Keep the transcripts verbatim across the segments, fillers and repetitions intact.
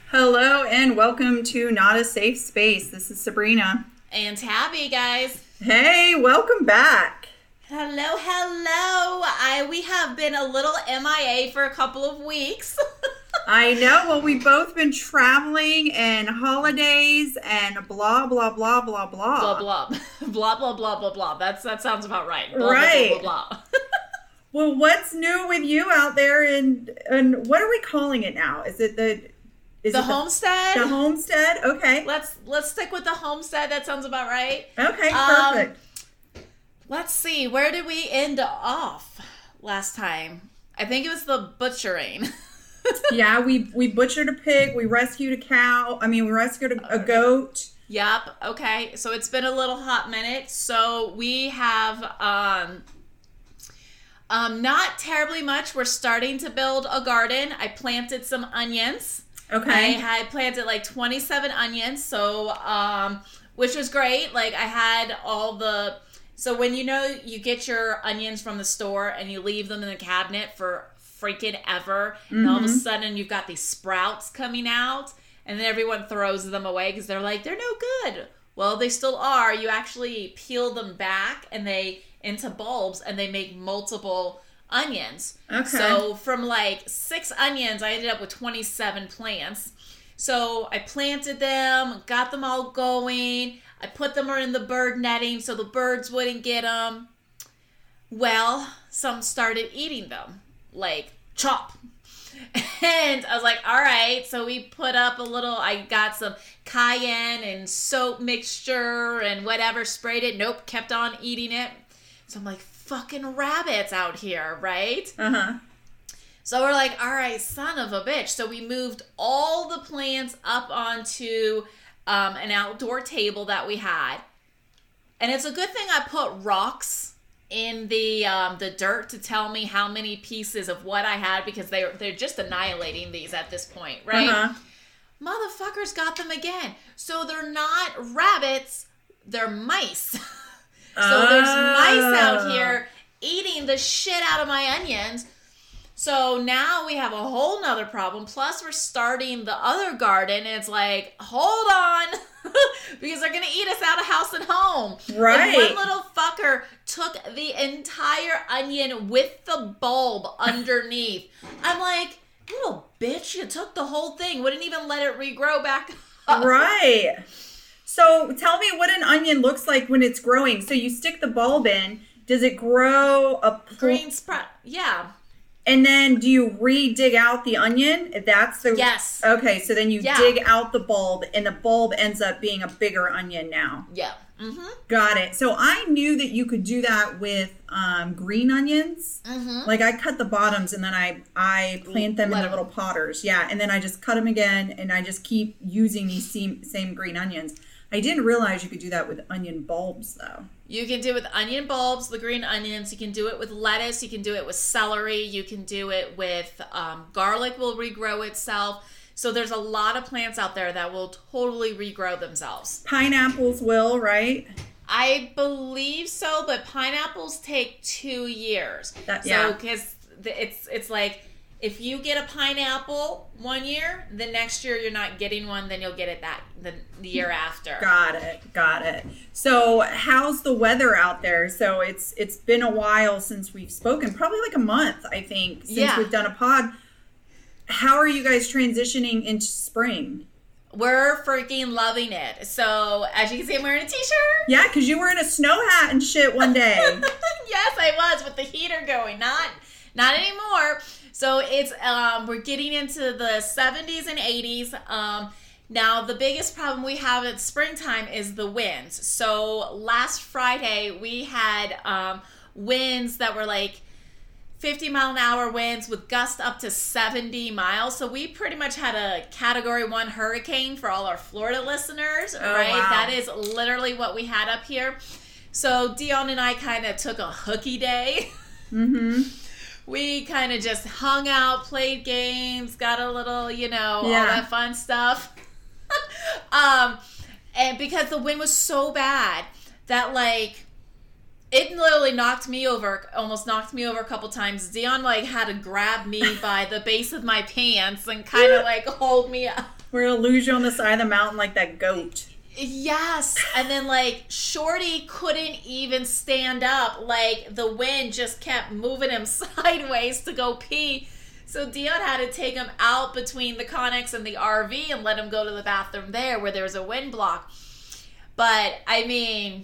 Hello and welcome to Not a Safe Space. This is Sabrina. And Tabby, guys. Hey, welcome back. Hello, hello. I we have been a little M I A for a couple of weeks. I know. Well, we've both been traveling and holidays and blah, blah, blah, blah, blah. Blah, blah. Blah, blah, blah, blah, blah. That's, that sounds about right. Blah, right. Blah, blah, blah, blah. Well, what's new with you out there? And, and what are we calling it now? Is it the... Is the it homestead? The, the homestead? Okay. Let's let's stick with the homestead. That sounds about right. Okay, perfect. Um, let's see. Where did we end off last time? I think it was the butchering. Yeah, we we butchered a pig. We rescued a cow. I mean, we rescued a, a goat. Yep. Okay. So it's been a little hot minute. So we have um, um, not terribly much. We're starting to build a garden. I planted some onions. Okay. I had planted like twenty-seven onions, so um, which was great. Like I had all the so when you know you get your onions from the store and you leave them in the cabinet for freaking ever, mm-hmm. and all of a sudden you've got these sprouts coming out, and then everyone throws them away because they're like they're no good. Well, they still are. You actually peel them back and they into bulbs, and they make multiple onions. Okay. So from like six onions, I ended up with twenty-seven plants. So I planted them, got them all going. I put them in the bird netting so the birds wouldn't get them. Well, some started eating them, like chop. And I was like, all right. So we put up a little, I got some cayenne and soap mixture and whatever, sprayed it. Nope, kept on eating it. So I'm like, fucking rabbits out here, right? Uh-huh. So we're like, all right, son of a bitch. So we moved all the plants up onto um, an outdoor table that we had. And it's a good thing I put rocks in the um, the dirt to tell me how many pieces of what I had, because they, they're just annihilating these at this point, right? Uh-huh. Motherfuckers got them again. So they're not rabbits, they're mice. So there's mice out here eating the shit out of my onions. So now we have a whole nother problem. Plus we're starting the other garden, and it's like, hold on, because they're going to eat us out of house and home. Right. And one little fucker took the entire onion with the bulb underneath. I'm like, little bitch, you took the whole thing. Wouldn't even let it regrow back up. Right. So tell me what an onion looks like when it's growing. So you stick the bulb in. Does it grow a pl- green sprout? Yeah. And then do you re-dig out the onion? That's the yes. Okay, so then you yeah. dig out the bulb, and the bulb ends up being a bigger onion now. Yeah. Mm-hmm. Got it. So I knew that you could do that with um, green onions. Mm-hmm. Like I cut the bottoms and then I I plant them Let in the little potters. Yeah, and then I just cut them again, and I just keep using these same same green onions. I didn't realize you could do that with onion bulbs, though. You can do it with onion bulbs, the green onions. You can do it with lettuce. You can do it with celery. You can do it with um, garlic will regrow itself. So there's a lot of plants out there that will totally regrow themselves. Pineapples will, right? I believe so, but pineapples take two years. That, so, yeah. because it's, it's like, if you get a pineapple one year, the next year you're not getting one, then you'll get it that the, the year after. Got it. Got it. So how's the weather out there? So it's it's been a while since we've spoken, probably like a month, I think, since yeah. we've done a pod. How are you guys transitioning into spring? We're freaking loving it. So as you can see, I'm wearing a t-shirt. Yeah, because you were in a snow hat and shit one day. Yes, I was, with the heater going. Not not anymore. So it's um, we're getting into the seventies and eighties. Um, now the biggest problem we have at springtime is the winds. So last Friday we had um, winds that were like fifty mile an hour winds with gusts up to seventy miles. So we pretty much had a category one hurricane for all our Florida listeners, oh, right? Wow. That is literally what we had up here. So Dion and I kind of took a hooky day. Mm-hmm. We kind of just hung out, played games, got a little, you know, yeah. all that fun stuff. um, and because the wind was so bad that, like, it literally knocked me over, almost knocked me over a couple times. Dion, like, had to grab me by the base of my pants and kind of, like, hold me up. We're gonna lose you on the side of the mountain like that goat. Yes. And then, like, Shorty couldn't even stand up. Like, the wind just kept moving him sideways to go pee. So Dion had to take him out between the Connex and the R V and let him go to the bathroom there where there was a wind block. But, I mean,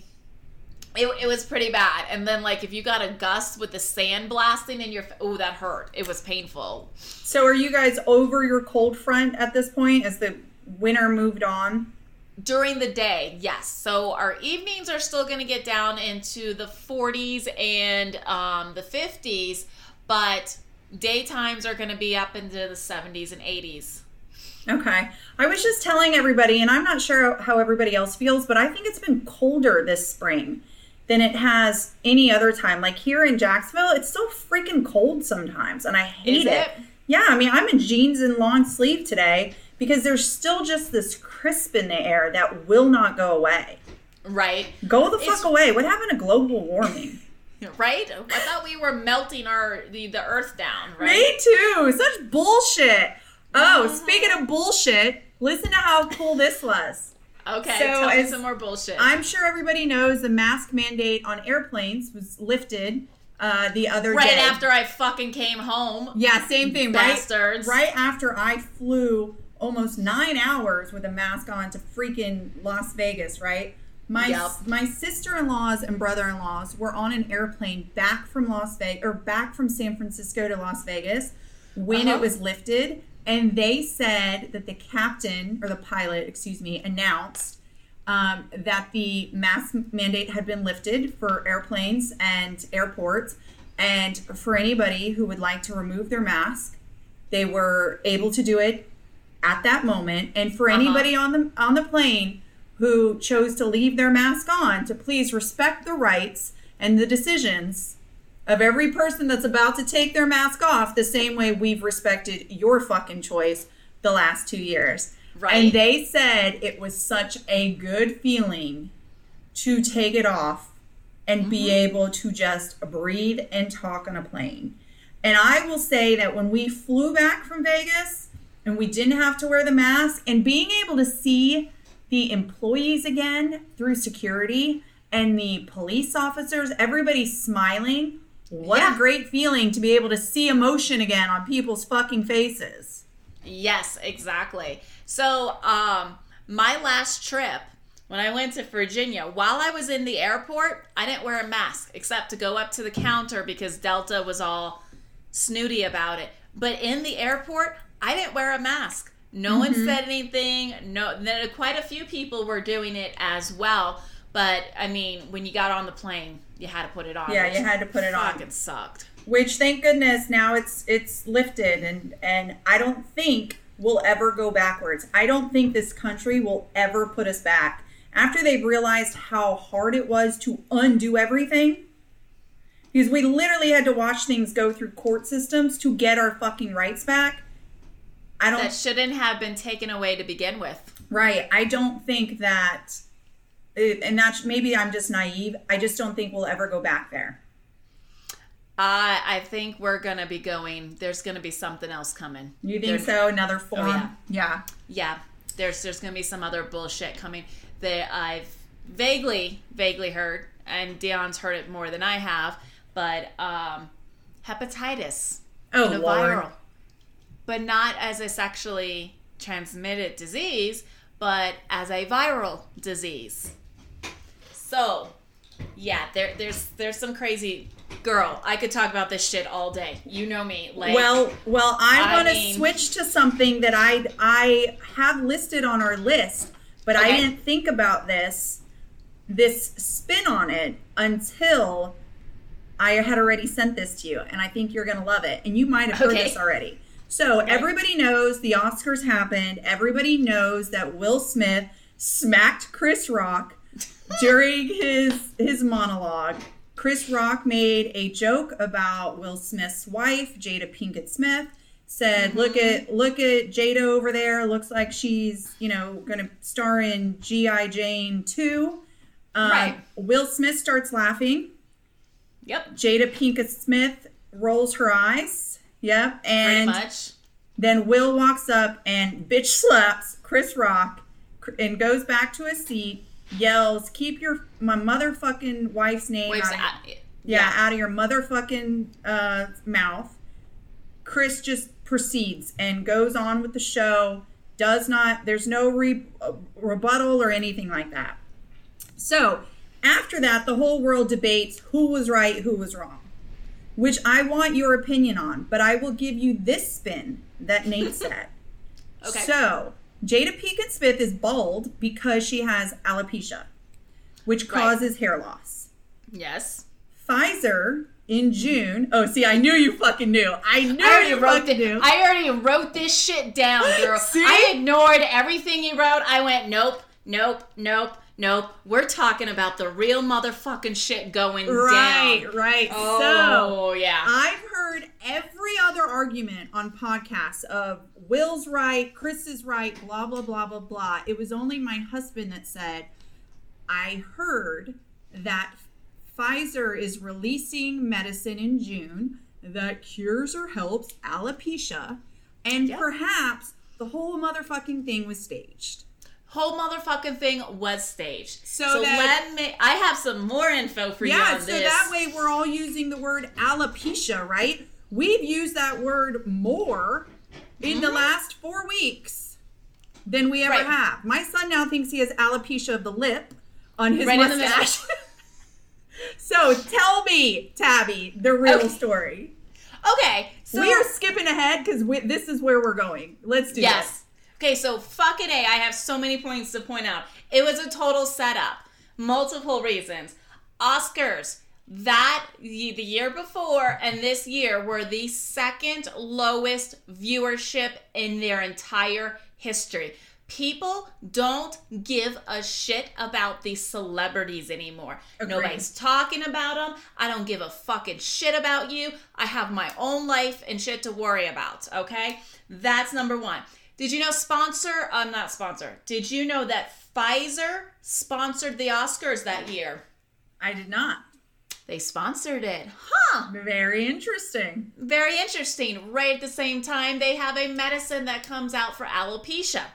it, it was pretty bad. And then, like, if you got a gust with the sand blasting in your... Oh, that hurt. It was painful. So are you guys over your cold front at this point as the winter moved on? During the day, yes. So our evenings are still going to get down into the forties and um, the fifties, but daytimes are going to be up into the seventies and eighties. Okay. I was just telling everybody, and I'm not sure how everybody else feels, but I think it's been colder this spring than it has any other time. Like here in Jacksonville, it's still freaking cold sometimes, and I hate Is it. it? Yeah, I mean, I'm in jeans and long sleeve today because there's still just this crisp in the air that will not go away. Right. Go the fuck It's- away. What happened to global warming? Right? I thought we were melting our the, the earth down, right? Me too. Such bullshit. Oh, Mhm. speaking of bullshit, listen to how cool this was. Okay, So tell me as- some more bullshit. I'm sure everybody knows the mask mandate on airplanes was lifted uh, the other right day. after I fucking came home. Yeah, same thing. Bastards. Right, right after I flew almost nine hours with a mask on to freaking Las Vegas, right? My Yep. my sister-in-laws and brother-in-laws were on an airplane back from Las Vegas or back from San Francisco to Las Vegas when Uh-huh. it was lifted, and they said that the captain or the pilot, excuse me, announced um, that the mask mandate had been lifted for airplanes and airports, and for anybody who would like to remove their mask, they were able to do it at that moment. And for Uh-huh. anybody on the on the plane who chose to leave their mask on, to please respect the rights and the decisions of every person that's about to take their mask off the same way we've respected your fucking choice the last two years. Right. And they said it was such a good feeling to take it off and Mm-hmm. be able to just breathe and talk on a plane. And I will say that when we flew back from Vegas and we didn't have to wear the mask, and being able to see the employees again through security and the police officers, everybody smiling. What Yeah. a great feeling to be able to see emotion again on people's fucking faces. Yes, exactly. So, um, my last trip, when I went to Virginia, while I was in the airport, I didn't wear a mask except to go up to the counter because Delta was all snooty about it. But in the airport, I didn't wear a mask. No one said anything. No, then quite a few people were doing it as well. But I mean, when you got on the plane, you had to put it on. Yeah, which you had to put it on. Fucking sucked. Which, thank goodness, now it's it's lifted, and and I don't think we'll ever go backwards. I don't think this country will ever put us back after they've realized how hard it was to undo everything. Because we literally had to watch things go through court systems to get our fucking rights back. I don't. That shouldn't have been taken away to begin with. Right. I don't think that, and that's maybe I'm just naive. I just don't think we'll ever go back there. Uh, I think we're going to be going, there's going to be something else coming. You think There- so? Another form? yeah. Yeah. Yeah, there's there's going to be some other bullshit coming that I've vaguely, vaguely heard, and Dion's heard it more than I have, but um, hepatitis. Oh, the Lord. viral. But not as a sexually transmitted disease, but as a viral disease. So, yeah, there, there's there's some crazy girl. I could talk about this shit all day. You know me. Like, Well, well, I I want to mean- switch to something that I I have listed on our list, but I Okay. didn't think about this this spin on it until I had already sent this to you, and I think you're gonna love it, and you might have heard Okay. this already. So Okay. everybody knows the Oscars happened. Everybody knows that Will Smith smacked Chris Rock during his his monologue. Chris Rock made a joke about Will Smith's wife, Jada Pinkett Smith. Said, Mm-hmm. "Look at look at Jada over there. Looks like she's you know going to star in G I. Jane two." Um, Right. Will Smith starts laughing. Yep, Jada Pinkett Smith rolls her eyes. Yep, pretty and much. Then Will walks up and bitch slaps Chris Rock and goes back to his seat, yells, "Keep your my motherfucking wife's name Wife's out, of, out, yeah, yeah. out of your motherfucking uh, mouth." Chris just proceeds and goes on with the show. Does not, there's no re, uh, rebuttal or anything like that. So after that, the whole world debates who was right, who was wrong, which I want your opinion on, but I will give you this spin that Nate said. Okay. So Jada Pinkett Smith is bald because she has alopecia, which causes right. hair loss. Yes. Pfizer in June. Oh, see, I knew you fucking knew. I knew I you wrote fucking the, knew. I already wrote this shit down, girl. See? I ignored everything you wrote. I went, nope, nope, nope, nope. We're talking about the real motherfucking shit going right, down. Right, right. Oh, so, yeah. I've heard every other argument on podcasts of Will's right, Chris is right, blah, blah, blah, blah, blah. It was only my husband that said, I heard that Pfizer is releasing medicine in June that cures or helps alopecia, and yep. perhaps the whole motherfucking thing was staged. Whole motherfucking thing was staged. So, so that, let me, I have some more info for yeah, you on so this. Yeah, so that way we're all using the word alopecia, right? We've used that word more in mm-hmm. the last four weeks than we ever right. have. My son now thinks he has alopecia of the lip on his right mustache. So tell me, Tabby, the real okay. story. Okay. So we are skipping ahead because this is where we're going. Let's do yes. this. Okay, so fucking A, I have so many points to point out. It was a total setup. Multiple reasons. Oscars, that the year before and this year were the second lowest viewership in their entire history. People don't give a shit about these celebrities anymore. Agreed. Nobody's talking about them. I don't give a fucking shit about you. I have my own life and shit to worry about, okay? That's number one. Did you know sponsor, I'm um, not sponsor, did you know that Pfizer sponsored the Oscars that year? I did not. They sponsored it. Huh. Very interesting. Very interesting. Right at the same time, they have a medicine that comes out for alopecia.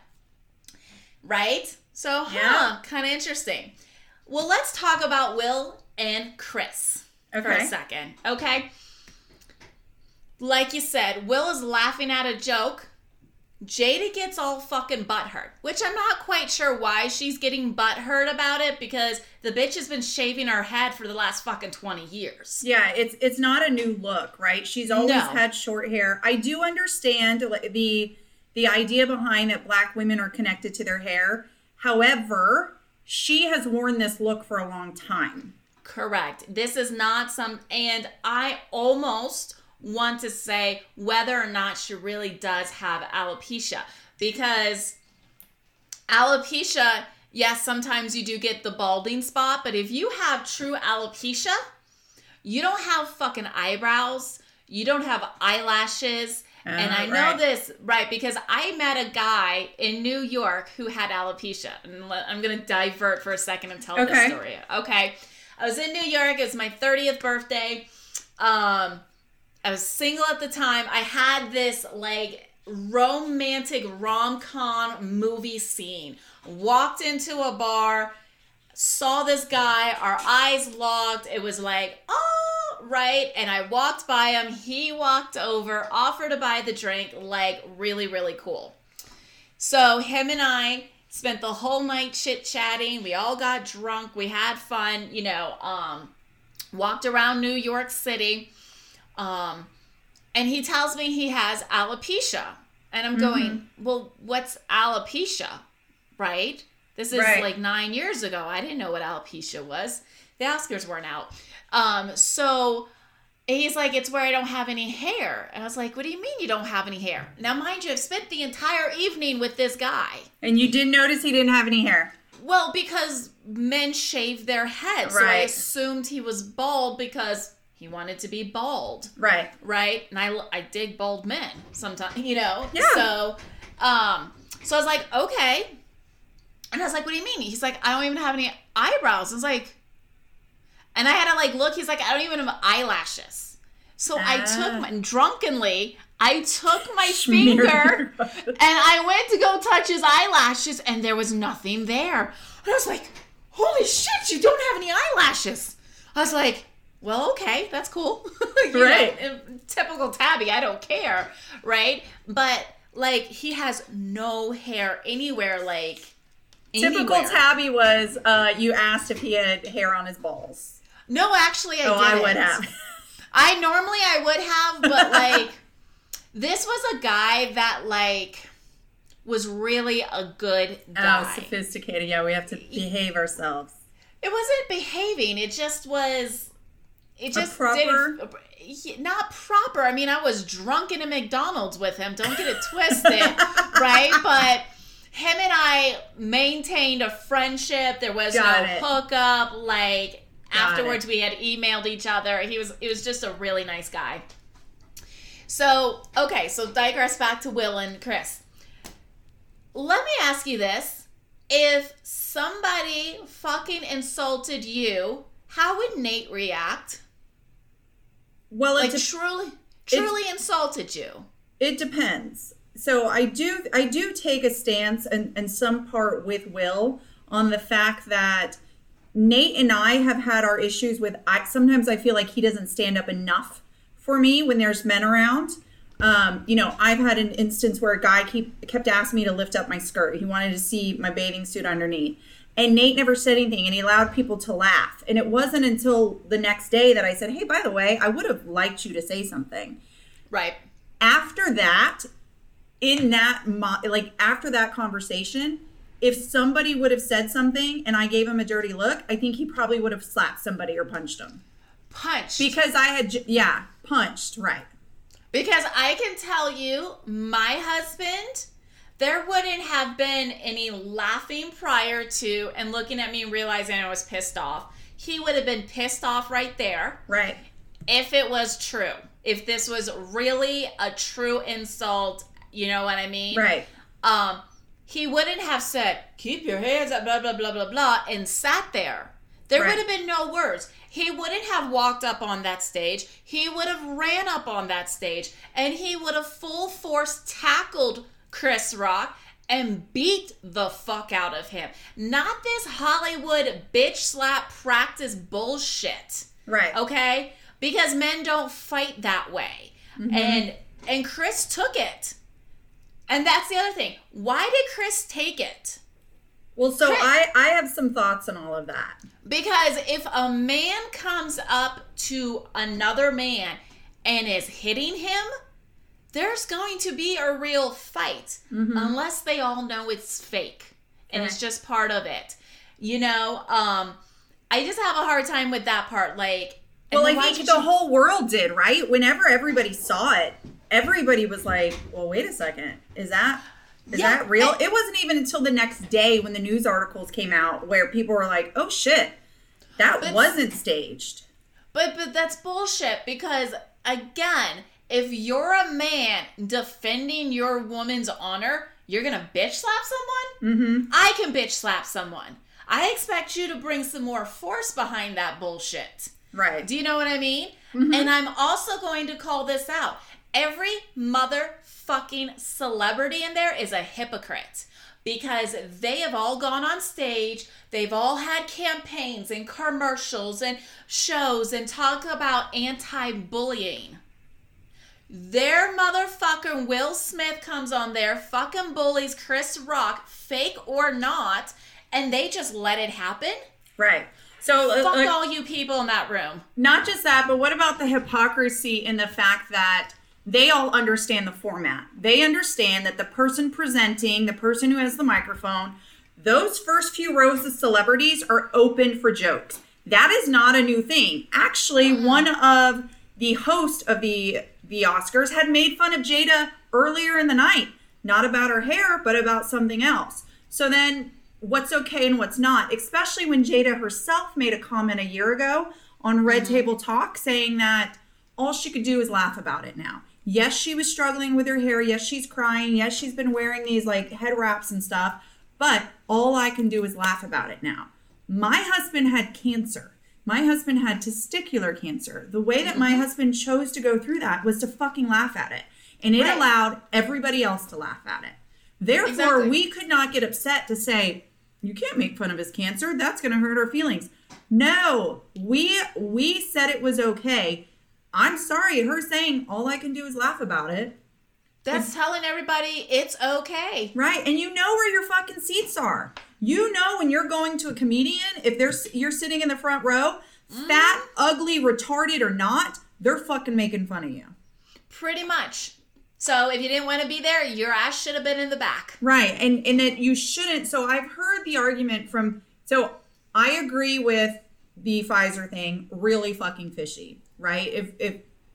Right? So, huh, yeah. kind of interesting. Well, let's talk about Will and Chris okay. for a second, okay? Like you said, Will is laughing at a joke. Jada gets all fucking butthurt, which I'm not quite sure why she's getting butthurt about it because the bitch has been shaving her head for the last fucking twenty years. Yeah, it's it's not a new look, right? She's always no. had short hair. I do understand the the idea behind that black women are connected to their hair. However, she has worn this look for a long time. Correct. This is not some, and I almost want to say whether or not she really does have alopecia, because alopecia, yes, sometimes you do get the balding spot, but if you have true alopecia, you don't have fucking eyebrows, you don't have eyelashes. Uh, and I know right. this, right, because I met a guy in New York who had alopecia. And I'm going to divert for a second and tell okay. this story. Okay. I was in New York. It was my thirtieth birthday. Um, I was single at the time. I had this, like, romantic rom-com movie scene. Walked into a bar, saw this guy, our eyes locked. It was like, oh, right? And I walked by him. He walked over, offered to buy the drink, like, really, really cool. So him and I spent the whole night chit-chatting. We all got drunk. We had fun, you know, um, walked around New York City. Um, and he tells me he has alopecia. And I'm going, mm-hmm. well, what's alopecia, right? This is right. like nine years ago. I didn't know what alopecia was. The Oscars weren't out. Um, so he's like, it's where I don't have any hair. And I was like, what do you mean you don't have any hair? Now, mind you, I've spent the entire evening with this guy. And you didn't notice he didn't have any hair? Well, because men shave their heads. Right. So I assumed he was bald because he wanted to be bald. Right. Right? And I, I dig bald men sometimes, you know? Yeah. So, um, so I was like, okay. And I was like, what do you mean? He's like, I don't even have any eyebrows. I was like, and I had to like look, he's like, I don't even have eyelashes. So ah. I took my, drunkenly, I took my Smeared finger and I went to go touch his eyelashes and there was nothing there. And I was like, holy shit, you don't have any eyelashes. I was like, well, okay, that's cool. you right. know, typical Tabby, I don't care, right? But, like, he has no hair anywhere, like, Typical anywhere. Tabby was, uh, you asked if he had hair on his balls. No, actually, I oh, didn't. I would have. I normally I would have, but, like, this was a guy that, like, was really a good guy. Oh, sophisticated. Yeah, we have to behave ourselves. It wasn't behaving. It just was... It just a proper? didn't... Not proper. I mean, I was drunk in a McDonald's with him. Don't get it twisted, right? But him and I maintained a friendship. There was Got no it. hookup. Like, Got afterwards, it. we had emailed each other. He was, it was just a really nice guy. So, okay, so digress back to Will and Chris. Let me ask you this. If somebody fucking insulted you, how would Nate react? Well, Like, it, de- truly, truly insulted you. it depends. So I do I do take a stance and, and some part with Will on the fact that Nate and I have had our issues with, I, sometimes I feel like he doesn't stand up enough for me when there's men around. Um, you know, I've had an instance where a guy keep, kept asking me to lift up my skirt. He wanted to see my bathing suit underneath. And Nate never said anything, and he allowed people to laugh. And it wasn't until the next day that I said, hey, by the way, I would have liked you to say something. Right. After that, in that, mo- like, after that conversation, if somebody would have said something and I gave him a dirty look, I think he probably would have slapped somebody or punched him. Punched. Because I had, j- yeah, punched, right. Because I can tell you, my husband, there wouldn't have been any laughing prior to and looking at me and realizing I was pissed off. He would have been pissed off right there. Right. If it was true. If this was really a true insult, you know what I mean? Right. Um, he wouldn't have said, keep your hands up, blah, blah, blah, blah, blah, and sat there. There Right. would have been no words. He wouldn't have walked up on that stage. He would have ran up on that stage, and he would have full force tackled Chris Rock and beat the fuck out of him. Not this Hollywood bitch slap practice bullshit. Right. Okay? Because men don't fight that way. Mm-hmm. And and Chris took it. And that's the other thing. Why did Chris take it? Well, so Chris, I, I have some thoughts on all of that. Because if a man comes up to another man and is hitting him, there's going to be a real fight. Mm-hmm. Unless they all know it's fake. And okay. It's just part of it. You know, um, I just have a hard time with that part. Like, well, I think the you... whole world did, right? Whenever everybody saw it, everybody was like, well, wait a second. Is that... Is yeah, that real? And it wasn't even until the next day when the news articles came out where people were like, oh shit, that but, wasn't staged. But but that's bullshit because, again, if you're a man defending your woman's honor, you're going to bitch slap someone? Mm-hmm. I can bitch slap someone. I expect you to bring some more force behind that bullshit. Right. Do you know what I mean? Mm-hmm. And I'm also going to call this out. Every motherfucking celebrity in there is a hypocrite because they have all gone on stage. They've all had campaigns and commercials and shows and talk about anti-bullying. Their motherfucking Will Smith comes on there, fucking bullies Chris Rock, fake or not, and they just let it happen? Right. So Fuck uh, all you people in that room. Not just that, but what about the hypocrisy in the fact that they all understand the format. They understand that the person presenting, the person who has the microphone, those first few rows of celebrities are open for jokes. That is not a new thing. Actually, mm-hmm. one of the hosts of the, the Oscars had made fun of Jada earlier in the night. Not about her hair, but about something else. So then what's okay and what's not, especially when Jada herself made a comment a year ago on Red mm-hmm. Table Talk saying that all she could do is laugh about it now. Yes, she was struggling with her hair. Yes, she's crying. Yes, she's been wearing these like head wraps and stuff. But all I can do is laugh about it now. My husband had cancer. My husband had testicular cancer. The way that my Mm-hmm. husband chose to go through that was to fucking laugh at it. And it Right. allowed everybody else to laugh at it. Therefore, Exactly. we could not get upset to say, you can't make fun of his cancer. That's going to hurt our feelings. No, we we said it was okay. I'm sorry. Her saying, all I can do is laugh about it. That's telling everybody it's okay. Right. And you know where your fucking seats are. You know when you're going to a comedian, if they're you're sitting in the front row, Mm-hmm. fat, ugly, retarded or not, they're fucking making fun of you. Pretty much. So if you didn't want to be there, your ass should have been in the back. Right. And and that you shouldn't. So I've heard the argument from, so I agree with the Pfizer thing, really fucking fishy, right? If if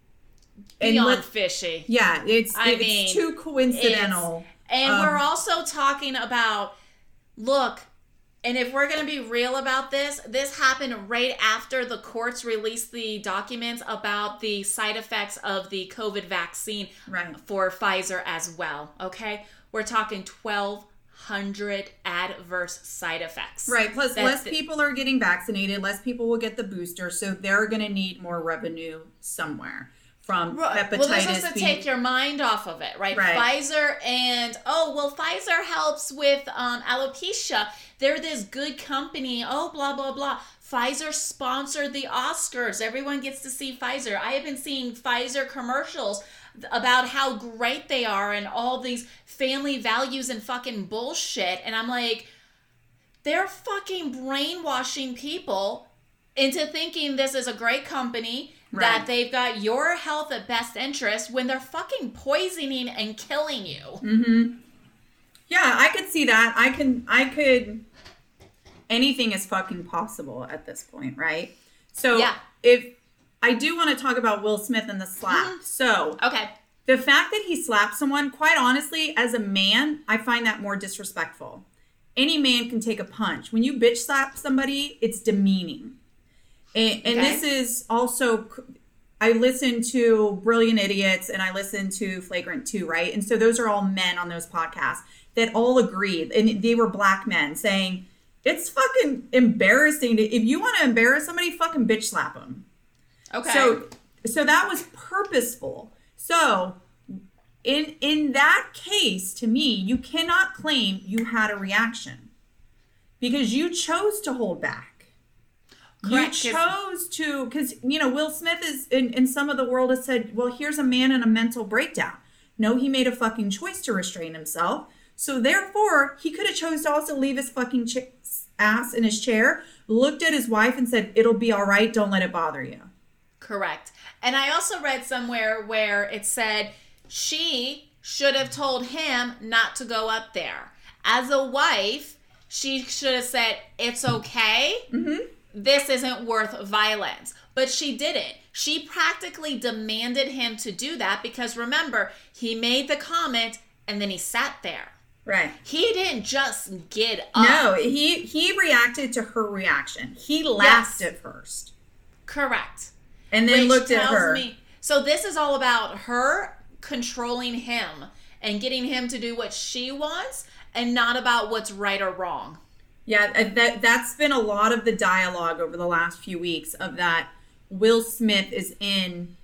and Beyond let- fishy. yeah, it's I it's mean, too coincidental. It's- and Um, we're also talking about, look, and if we're going to be real about this, this happened right after the courts released the documents about the side effects of the COVID vaccine Right. for Pfizer as well, okay? We're talking twelve hundred adverse side effects. Right. Plus, That's less the- people are getting vaccinated. Less people will get the booster. So they're going to need more revenue somewhere from Right. hepatitis Well, this is to B. take your mind off of it, right? Right. Pfizer and, oh, well, Pfizer helps with um, alopecia. They're this good company. Oh, blah, blah, blah. Pfizer sponsored the Oscars. Everyone gets to see Pfizer. I have been seeing Pfizer commercials about how great they are and all these family values and fucking bullshit. And I'm like, they're fucking brainwashing people into thinking this is a great company, that Right. they've got your health at best interest when they're fucking poisoning and killing you. Mm-hmm. Yeah, I could see that. I can, I could, anything is fucking possible at this point, right? So Yeah. if, I do want to talk about Will Smith and the slap. Mhm. So Okay. the fact that he slapped someone, quite honestly, as a man, I find that more disrespectful. Any man can take a punch. When you bitch slap somebody, it's demeaning. And, and Okay. this is also, I listen to Brilliant Idiots and I listen to Flagrant two, right? And so those are all men on those podcasts that all agreed. And they were black men saying, it's fucking embarrassing. To, if you want to embarrass somebody, fucking bitch slap them. Okay. So, so that was purposeful. So, in in that case, to me, you cannot claim you had a reaction because you chose to hold back. Correct, You 'cause- chose to, because you know Will Smith is in, in some of the world has said, well, here's a man in a mental breakdown. No, he made a fucking choice to restrain himself. So therefore, he could have chose to also leave his fucking ch- ass in his chair, looked at his wife, and said, "It'll be all right. Don't let it bother you." Correct. And I also read somewhere where it said she should have told him not to go up there. As a wife, she should have said, it's okay. Mm-hmm. This isn't worth violence. But she didn't. She practically demanded him to do that because remember, he made the comment and then he sat there. Right. He didn't just get up. No, he he reacted to her reaction. He laughed Yes. at first. Correct. And then Which looked at tells her. me- so this is all about her controlling him and getting him to do what she wants and not about what's right or wrong. Yeah, uh, that that's been a lot of the dialogue over the last few weeks of that Will Smith is in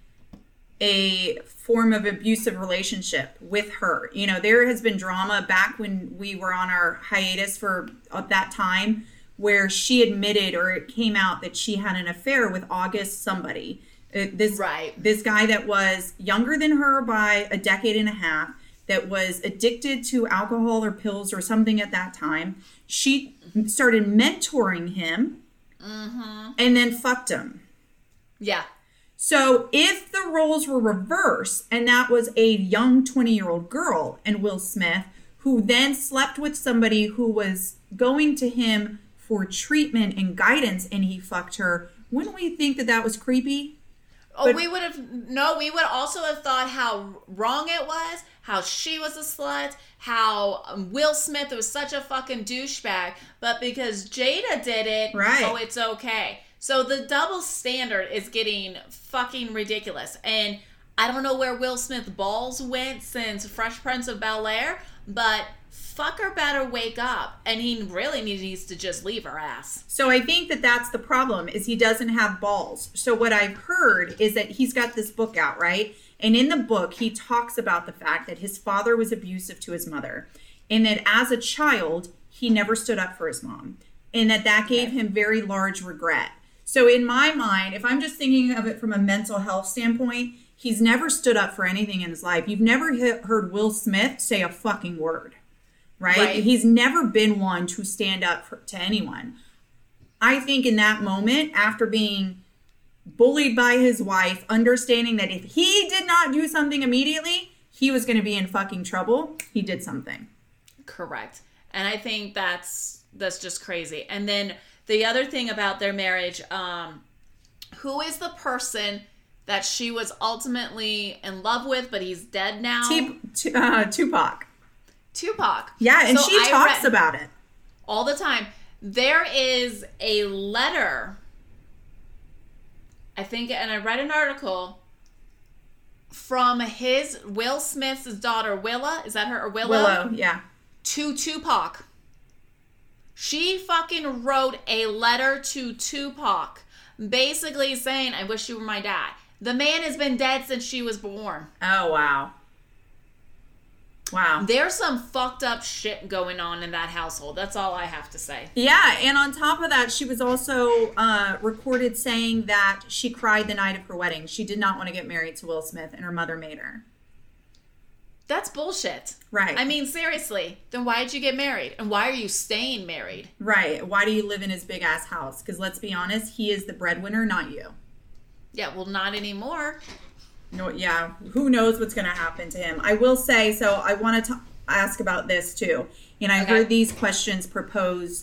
a form of abusive relationship with her. You know, there has been drama back when we were on our hiatus for uh, that time where she admitted or it came out that she had an affair with August somebody. Uh, this Right. this guy that was younger than her by a decade and a half, that was addicted to alcohol or pills or something at that time. She started mentoring him Mm-hmm. and then fucked him. Yeah. So if the roles were reversed and that was a young twenty-year-old girl and Will Smith, who then slept with somebody who was going to him for treatment and guidance and he fucked her, wouldn't we think that that was creepy? Oh, But- we would have, no, we would also have thought how wrong it was, how she was a slut, how um, Will Smith was such a fucking douchebag, but because Jada did it, Right. oh, it's okay. So the double standard is getting fucking ridiculous. And I don't know where Will Smith's balls went since Fresh Prince of Bel-Air, but fucker better wake up, and he really needs to just leave her ass. So I think that that's the problem, is he doesn't have balls. So what I've heard is that he's got this book out, right? And in the book, he talks about the fact that his father was abusive to his mother, and that as a child, he never stood up for his mom, and that that gave okay. him very large regret. So in my mind, if I'm just thinking of it from a mental health standpoint, he's never stood up for anything in his life. You've never hit, heard Will Smith say a fucking word, right? right? He's never been one to stand up for, to anyone. I think in that moment, after being bullied by his wife, understanding that if he did not do something immediately, he was going to be in fucking trouble, he did something. Correct. And I think that's that's just crazy. And then the other thing about their marriage, um, who is the person that she was ultimately in love with, but he's dead now? T- T- uh, Tupac. Tupac. Yeah, and so she I talks read, about it. All the time. There is a letter, I think, and I read an article from his, Will Smith's daughter, Willa, is that her, or Willow? Willow, yeah. To Tupac. She fucking wrote a letter to Tupac, basically saying, I wish you were my dad. The man has been dead since she was born. Oh, wow. Wow. There's some fucked up shit going on in that household. That's all I have to say. Yeah, and on top of that, she was also uh, recorded saying that she cried the night of her wedding. She did not want to get married to Will Smith, and her mother made her. That's bullshit. Right. I mean, seriously. Then why did you get married? And why are you staying married? Right. Why do you live in his big-ass house? Because let's be honest, he is the breadwinner, not you. Yeah, well, not anymore. No, yeah. Who knows what's going to happen to him? I will say, so I want to ask about this, too. And I okay. heard these questions proposed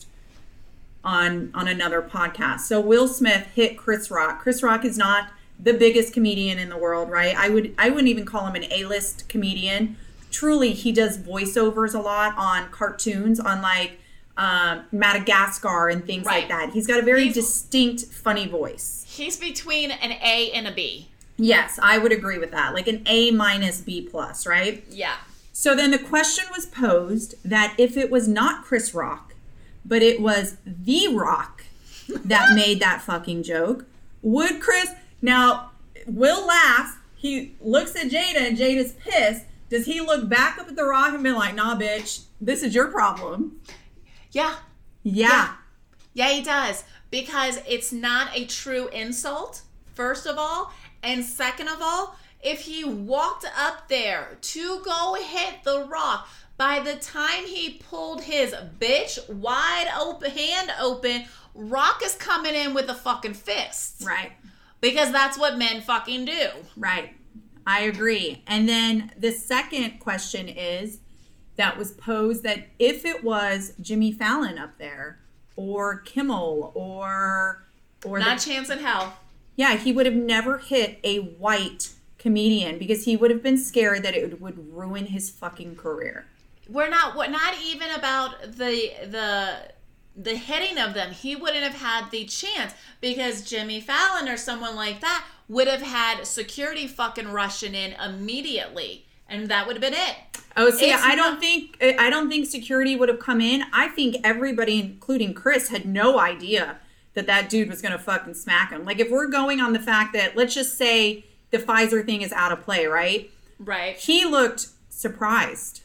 on, on another podcast. So Will Smith hit Chris Rock. Chris Rock is not the biggest comedian in the world, right? I would I wouldn't even call him an A-list comedian. Truly, he does voiceovers a lot on cartoons, on like um, Madagascar and things right. like that. He's got a very he's, distinct, funny voice. He's between an A and a B. Yes, I would agree with that. Like an A minus B plus, right? Yeah. So then the question was posed that if it was not Chris Rock, but it was The Rock that made that fucking joke, would Chris... Now, Will laughs. He looks at Jada, and Jada's pissed. Does he look back up at The Rock and be like, nah, bitch, this is your problem? Yeah. Yeah. Yeah, he does. Because it's not a true insult, first of all. And second of all, if he walked up there to go hit The Rock, by the time he pulled his bitch wide open, hand open, Rock is coming in with a fucking fist. Right. Because that's what men fucking do. Right. I agree. And then the second question is that was posed that if it was Jimmy Fallon up there or Kimmel or... or Not the, chance in hell. Yeah, he would have never hit a white comedian because he would have been scared that it would ruin his fucking career. We're not... What, not even about the the... the hitting of them. He wouldn't have had the chance because Jimmy Fallon or someone like that would have had security fucking rushing in immediately, and that would have been it. Oh, see, it's I don't not- think I don't think security would have come in. I think everybody, including Chris, had no idea that that dude was going to fucking smack him. Like, if we're going on the fact that, let's just say the Pfizer thing is out of play, right? Right. He looked surprised.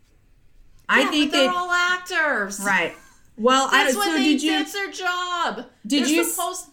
Yeah, I think but they're that, all actors. Right. Well, that's I, what so they did you, that's their job. Did They're you supposed,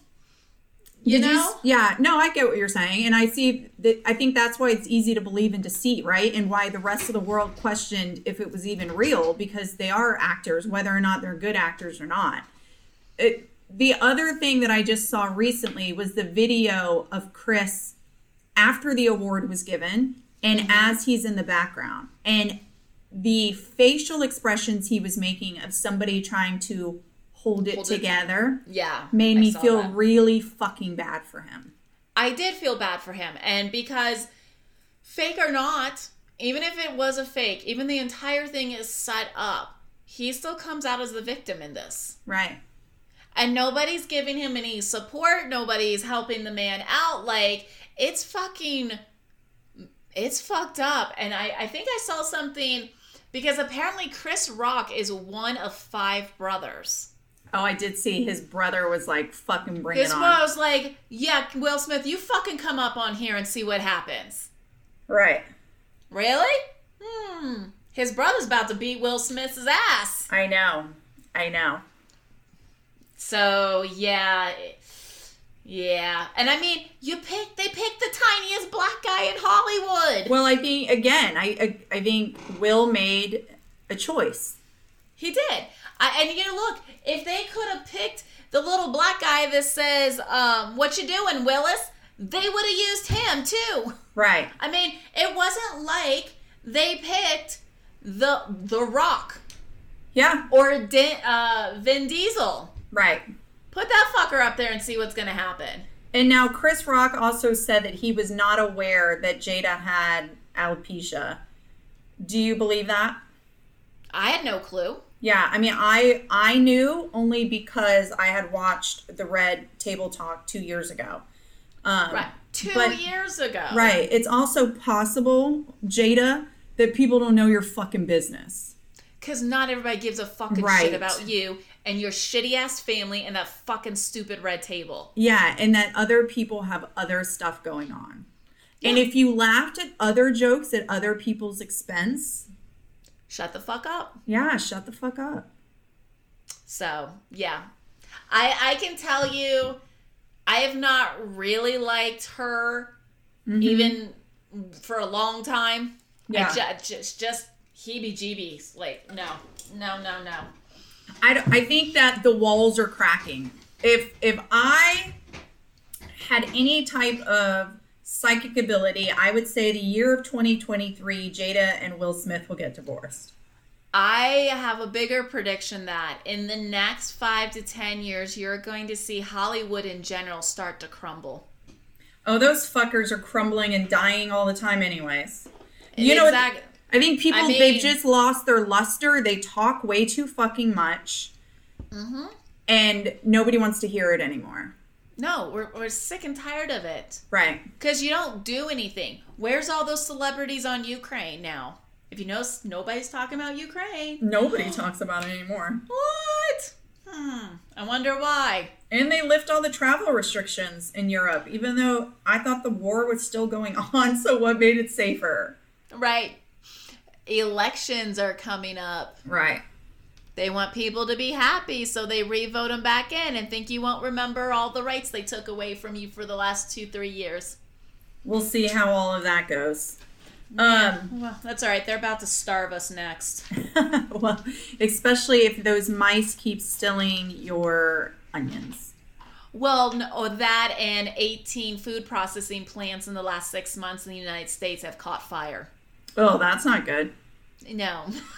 you did know? You, yeah, no, I get what you're saying, and I see that. I think that's why it's easy to believe in deceit, right? And why the rest of the world questioned if it was even real, because they are actors, whether or not they're good actors or not. It, the other thing that I just saw recently was the video of Chris after the award was given, and mm-hmm. as he's in the background, and the facial expressions he was making of somebody trying to hold it hold together it. Yeah, made me feel that. really fucking bad for him. I did feel bad for him. And because fake or not, even if it was a fake, even the entire thing is set up, he still comes out as the victim in this. Right. And nobody's giving him any support. Nobody's helping the man out. Like, it's fucking It's fucked up. And I, I think I saw something because apparently Chris Rock is one of five brothers. Oh, I did see his brother was like, fucking bring His it on. brother was like, yeah, Will Smith, you fucking come up on here and see what happens. Right. Really? Hmm. His brother's about to beat Will Smith's ass. I know. I know. So, yeah. Yeah. And I mean, you pick, they picked the tiniest black guy in Hollywood. Well, I think, again, I, I, I think Will made a choice. He did. I, and you know, look, if they could have picked the little black guy that says, um, what you doing, Willis? They would have used him too. Right. I mean, it wasn't like they picked the the Rock. Yeah. Or Din, uh, Vin Diesel. Right. Put that fucker up there and see what's going to happen. And now Chris Rock also said that he was not aware that Jada had alopecia. Do you believe that? I had no clue. Yeah, I mean, I I knew only because I had watched the Red Table Talk two years ago. Um, Right. Two but- years ago. Right. It's also possible, Jada, that people don't know your fucking business. Because not everybody gives a fucking Right. shit about you and your shitty ass family and that fucking stupid red table. Yeah, and that other people have other stuff going on. And Yeah. if you laughed at other jokes at other people's expense, Shut the fuck up. yeah, shut the fuck up. So, yeah. I I can tell you, I have not really liked her Mm-hmm. even for a long time. Yeah. I ju- just, just heebie-jeebies. Like, no. No, no, no. I, d- I think that the walls are cracking. If if I had any type of psychic ability, I would say the year of twenty twenty-three, Jada and Will Smith will get divorced. I have a bigger prediction that in the next five to ten years, you're going to see Hollywood in general start to crumble. Oh, those fuckers are crumbling and dying all the time anyways. You know, Exact- I think people, I mean- they've just lost their luster. They talk way too fucking much. Mm-hmm. And nobody wants to hear it anymore. No, we're, we're sick and tired of it. Right. Because you don't do anything. Where's all those celebrities on Ukraine now? If you notice, nobody's talking about Ukraine. Nobody talks about it anymore. What? Hmm. I wonder why. And they lift all the travel restrictions in Europe, even though I thought the war was still going on. So what made it safer? Right. Elections are coming up. Right. They want people to be happy, so they re-vote them back in and think you won't remember all the rights they took away from you for the last two, three years. We'll see how all of that goes. Um, Well, that's all right. They're about to starve us next. well, especially if those mice keep stealing your onions. Well, no, that and eighteen food processing plants in the last six months in the United States have caught fire. Oh, that's not good. No.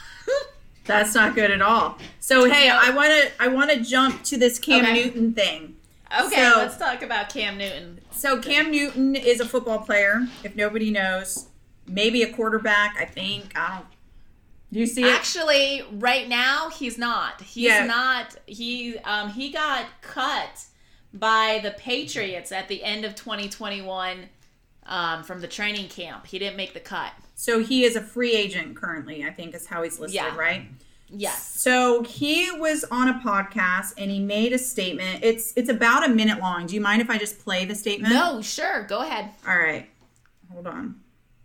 That's not good at all. So hey, I want to I want to jump to this Cam Okay. Newton thing. Okay, So- let's talk about Cam Newton. So Cam Newton is a football player. If nobody knows, maybe a quarterback. I think I don't. Do you see it? Actually, right now he's not. He's Yeah. not. He um he got cut by the Patriots at the end of twenty twenty-one um, from the training camp. He didn't make the cut. So he is a free agent currently. I think is how he's listed, Yeah. right? Yes. So he was on a podcast and he made a statement. It's it's about a minute long. Do you mind if I just play the statement? No, sure. Go ahead. All right. Hold on.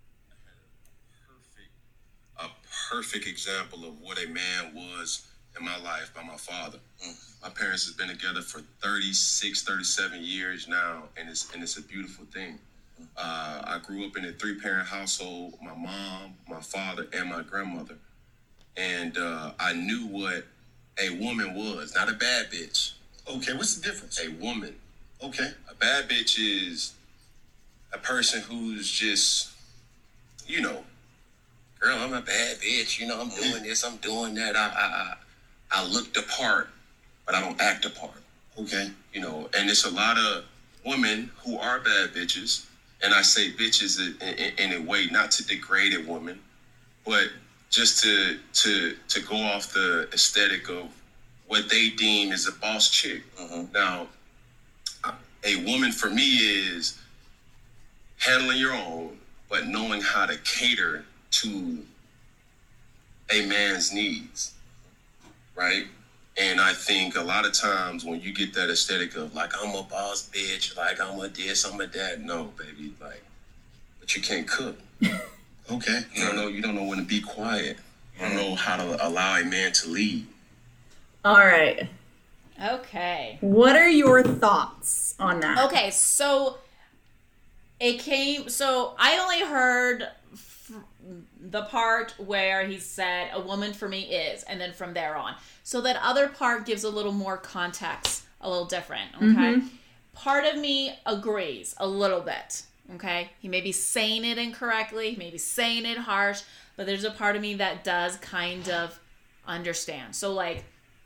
perfect, a perfect example of what a man was in my life by my father. My parents has been together for thirty-six, thirty-seven years now, and it's and it's a beautiful thing. Uh, I grew up in a three-parent household, my mom, my father, and my grandmother. And uh, I knew what a woman was, not a bad bitch. Okay, what's the difference? A woman. Okay. A bad bitch is a person who's just, you know, girl, I'm a bad bitch. You know, I'm doing this, I'm doing that. I, I, I, I look the part, but I don't act the part. Okay. You know, and it's a lot of women who are bad bitches. And I say bitches in, in, in a way not to degrade a woman, but just to to to go off the aesthetic of what they deem as a boss chick. Mhm. Now, a woman for me is handling your own, but knowing how to cater to a man's needs, right? And I think a lot of times when you get that aesthetic of like, I'm a boss bitch, like I'm a this, I'm a that, no, baby, like, but you can't cook. Okay. You don't know, you don't know when to be quiet. You don't know how to allow a man to lead. All right. Okay. What are your thoughts on that? Okay, so it came, so I only heard f- the part where he said, a woman for me is, and then from there on. So that other part gives a little more context, a little different, okay? Mm-hmm. Part of me agrees a little bit, okay? He may be saying it incorrectly, he may be saying it harsh, but there's a part of me that does kind of understand. So like,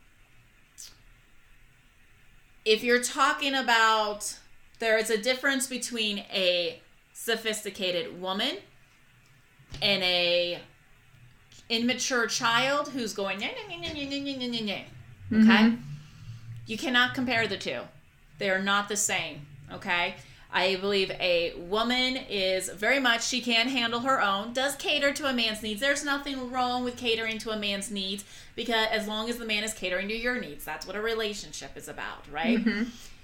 if you're talking about, there is a difference between a sophisticated woman and a immature child who's going, nah, nah, nah, nah, nah, nah, nah, nah. Okay? Mm-hmm. You cannot compare the two. They are not the same, okay? I believe a woman is very much, she can handle her own, does cater to a man's needs. There's nothing wrong with catering to a man's needs, because as long as the man is catering to your needs, that's what a relationship is about, right? Mm-hmm.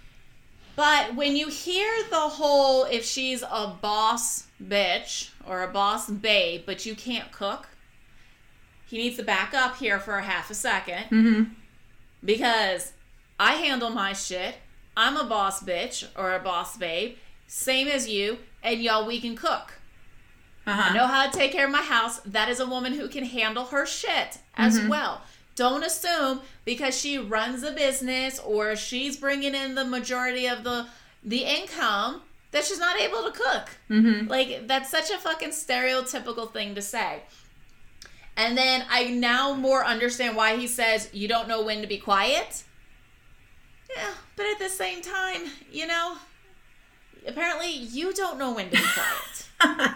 But when you hear the whole, if she's a boss bitch or a boss babe, but you can't cook, he needs to back up here for a half a second. Mm-hmm. Because I handle my shit. I'm a boss bitch or a boss babe, same as you, and y'all, we can cook. Uh-huh. I know how to take care of my house. That is a woman who can handle her shit as mm-hmm. well. Don't assume because she runs a business or she's bringing in the majority of the the income that she's not able to cook. Mm-hmm. Like, that's such a fucking stereotypical thing to say. And then I now more understand why he says you don't know when to be quiet. Yeah, but at the same time, you know, apparently you don't know when to be quiet.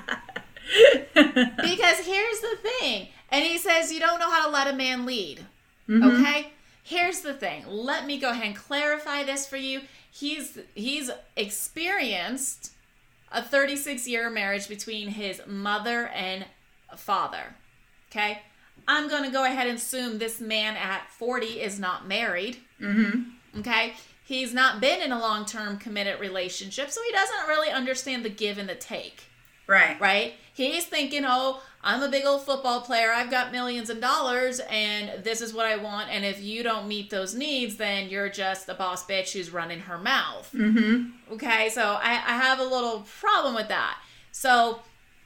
Because here's the thing. And he says you don't know how to let a man lead. Mm-hmm. Okay? Here's the thing. Let me go ahead and clarify this for you. He's he's experienced a thirty-six year marriage between his mother and father. Okay? I'm going to go ahead and assume this man at forty is not married. Mm-hmm. Okay? He's not been in a long-term committed relationship, so he doesn't really understand the give and the take. Right. Right? He's thinking, oh, I'm a big old football player. I've got millions of dollars, and this is what I want. And if you don't meet those needs, then you're just a boss bitch who's running her mouth. Mm-hmm. Okay? So I, I have a little problem with that. So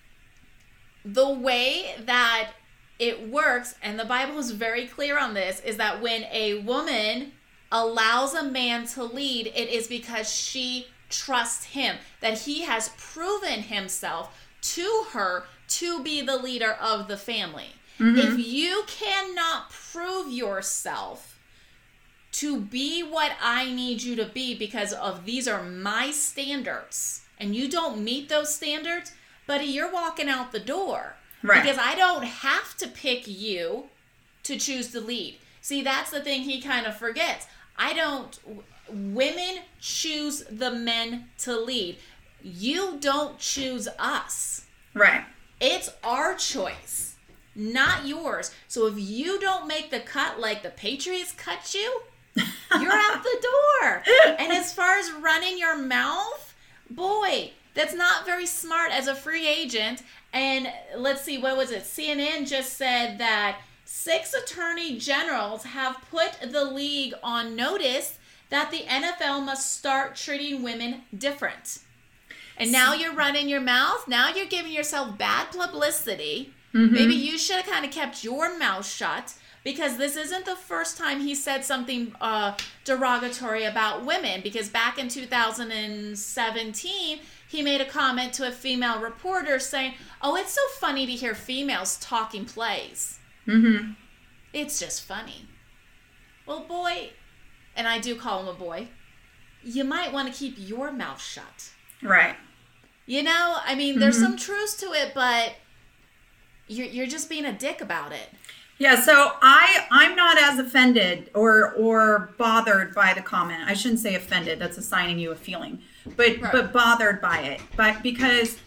the way that it works, and the Bible is very clear on this, is that when a woman allows a man to lead, it is because she trusts him, that he has proven himself to her to be the leader of the family. Mm-hmm. If you cannot prove yourself to be what I need you to be because of these are my standards, and you don't meet those standards, buddy, you're walking out the door. Right. Because I don't have to pick you to choose to lead. See, that's the thing he kind of forgets. I don't, women choose the men to lead. You don't choose us. Right. It's our choice, not yours. So if you don't make the cut like the Patriots cut you, you're out the door. And as far as running your mouth, boy, that's not very smart as a free agent. And let's see, what was it? C N N just said that six attorney generals have put the league on notice that the N F L must start treating women different. And now you're running your mouth. Now you're giving yourself bad publicity. Mm-hmm. Maybe you should have kind of kept your mouth shut, because this isn't the first time he said something uh, derogatory about women. Because back in two thousand seventeen, he made a comment to a female reporter saying, oh, it's so funny to hear females talking plays. Mm-hmm. It's just funny. Well, boy, and I do call him a boy, you might want to keep your mouth shut. Right. You know, I mean, there's mm-hmm. some truth to it, but you're you're just being a dick about it. Yeah, so I, I'm not as offended or or bothered by the comment. I shouldn't say offended. That's assigning you a feeling. But right. but bothered by it. But because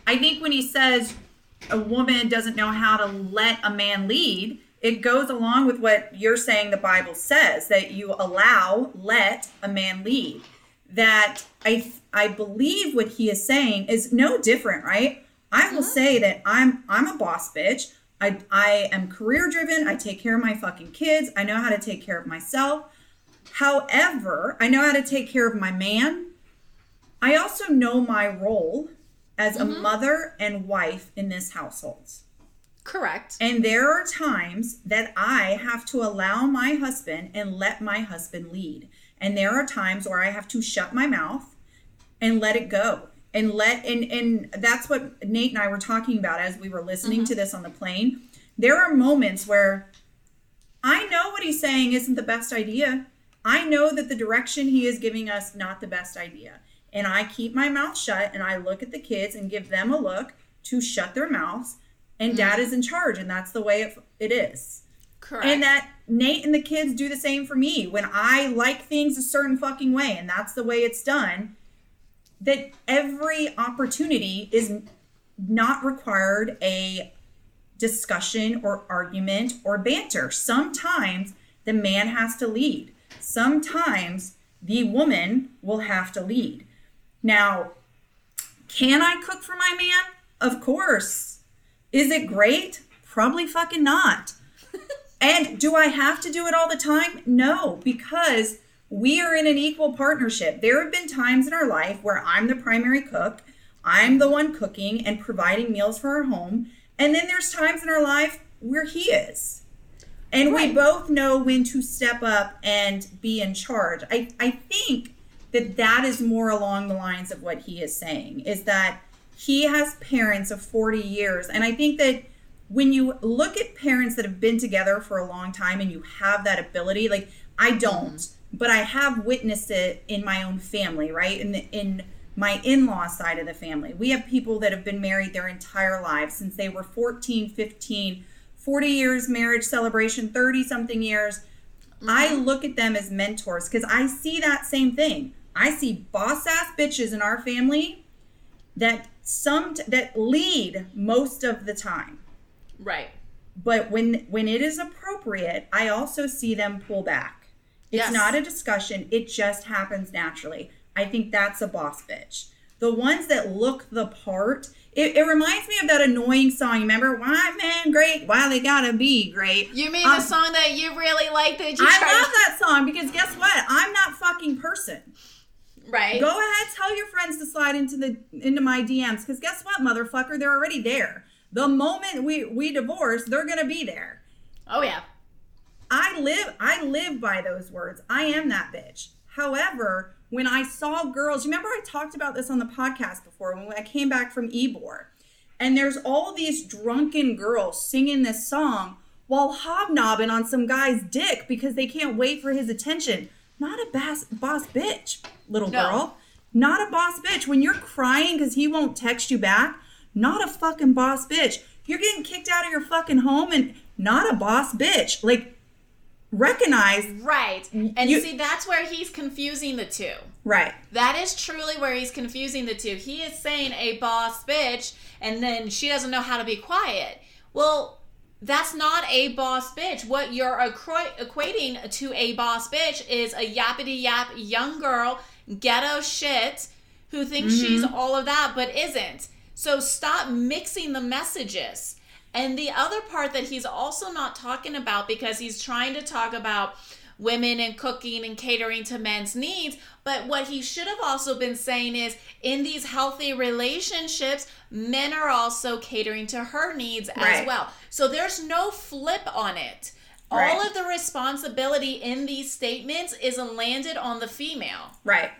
I think when he says a woman doesn't know how to let a man lead, it goes along with what you're saying the Bible says, that you allow, let a man lead. That I I believe what he is saying is no different, right? I will say that I'm I'm a boss bitch. I I am career driven. I take care of my fucking kids. I know how to take care of myself. However, I know how to take care of my man. I also know my role as mm-hmm. a mother and wife in this household. Correct. And there are times that I have to allow my husband and let my husband lead. And there are times where I have to shut my mouth and let it go. And let and, and that's what Nate and I were talking about as we were listening mm-hmm. to this on the plane. There are moments where I know what he's saying isn't the best idea. I know that the direction he is giving us not the best idea. And I keep my mouth shut and I look at the kids and give them a look to shut their mouths. And mm-hmm. dad is in charge, and that's the way it, it is. Correct. And that Nate and the kids do the same for me. When I like things a certain fucking way, and that's the way it's done, that every opportunity is not required a discussion or argument or banter. Sometimes the man has to lead. Sometimes the woman will have to lead. Now, can I cook for my man? Of course. Is it great? Probably fucking not. And do I have to do it all the time? No, because we are in an equal partnership. There have been times in our life where I'm the primary cook. I'm the one cooking and providing meals for our home. And then there's times in our life where he is. And right. we both know when to step up and be in charge. I, I think that that is more along the lines of what he is saying, is that he has parents of forty years. And I think that when you look at parents that have been together for a long time and you have that ability, like I don't, mm-hmm. but I have witnessed it in my own family, right? In the, in my in-law side of the family. We have people that have been married their entire lives since they were fourteen, fifteen, forty years marriage celebration, thirty something years. Mm-hmm. I look at them as mentors because I see that same thing. I see boss ass bitches in our family that some that lead most of the time. Right. But when when it is appropriate, I also see them pull back. It's yes. not a discussion. It just happens naturally. I think that's a boss bitch. The ones that look the part, it, it reminds me of that annoying song. Remember, why men great? Why they gotta be great? You mean um, the song that you really like that you I try love to... that song because guess what? I'm not fucking person. Right. Go ahead, tell your friends to slide into the into my D Ms because guess what, motherfucker? They're already there. The moment we, we divorce, they're gonna be there. Oh yeah. I live I live by those words. I am that bitch. However, when I saw girls, you remember I talked about this on the podcast before when I came back from Ybor, and there's all these drunken girls singing this song while hobnobbing on some guy's dick because they can't wait for his attention. Not a boss, boss bitch, little no. girl. Not a boss bitch. When you're crying because he won't text you back, not a fucking boss bitch. You're getting kicked out of your fucking home and not a boss bitch. Like, recognize. Right. And you, see, that's where he's confusing the two. Right. That is truly where he's confusing the two. He is saying a boss bitch, and then she doesn't know how to be quiet. Well, that's not a boss bitch. What you're equ- equating to a boss bitch is a yappity yap young girl, ghetto shit, who thinks mm-hmm. she's all of that, but isn't. So stop mixing the messages. And the other part that he's also not talking about, because he's trying to talk about women and cooking and catering to men's needs, but what he should have also been saying is, in these healthy relationships, men are also catering to her needs right. as well. So there's no flip on it. Right. All of the responsibility in these statements is landed on the female. Right.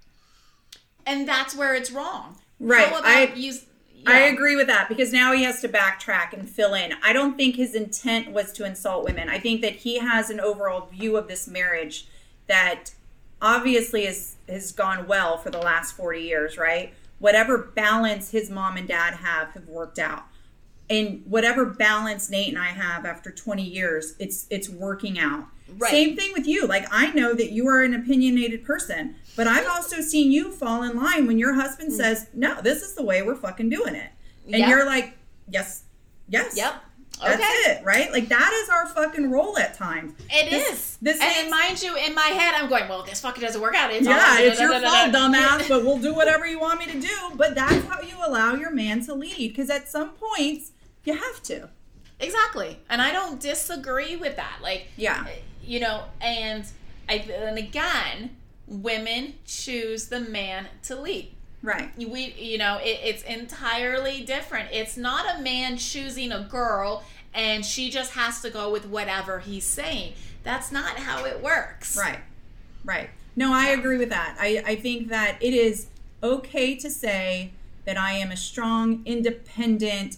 And that's where it's wrong. Right. How about I, you... Yeah. I agree with that because now he has to backtrack and fill in. I don't think his intent was to insult women. I think that he has an overall view of this marriage that obviously is, has gone well for the last forty years, right? Whatever balance his mom and dad have have worked out. And whatever balance Nate and I have after twenty years, it's it's working out. Right. Same thing with you. Like, I know that you are an opinionated person, but I've also seen you fall in line when your husband says, no, this is the way we're fucking doing it. And Yep. you're like, yes, yes. Yep. That's Okay. it, right? Like, that is our fucking role at times. It This- is. this and is- mind you, in my head, I'm going, well, if this fucking doesn't work out, it's all Yeah, it's your da-da-da-da-da. fault, dumbass, but we'll do whatever you want me to do. But that's how you allow your man to lead. Because at some points, you have to. Exactly. And I don't disagree with that. Like, Yeah. you know, and I, and again, women choose the man to lead. Right. We, you know, it, it's entirely different. It's not a man choosing a girl and she just has to go with whatever he's saying. That's not how it works. Right. Right. No, I Yeah. agree with that. I, I think that it is okay to say that I am a strong, independent,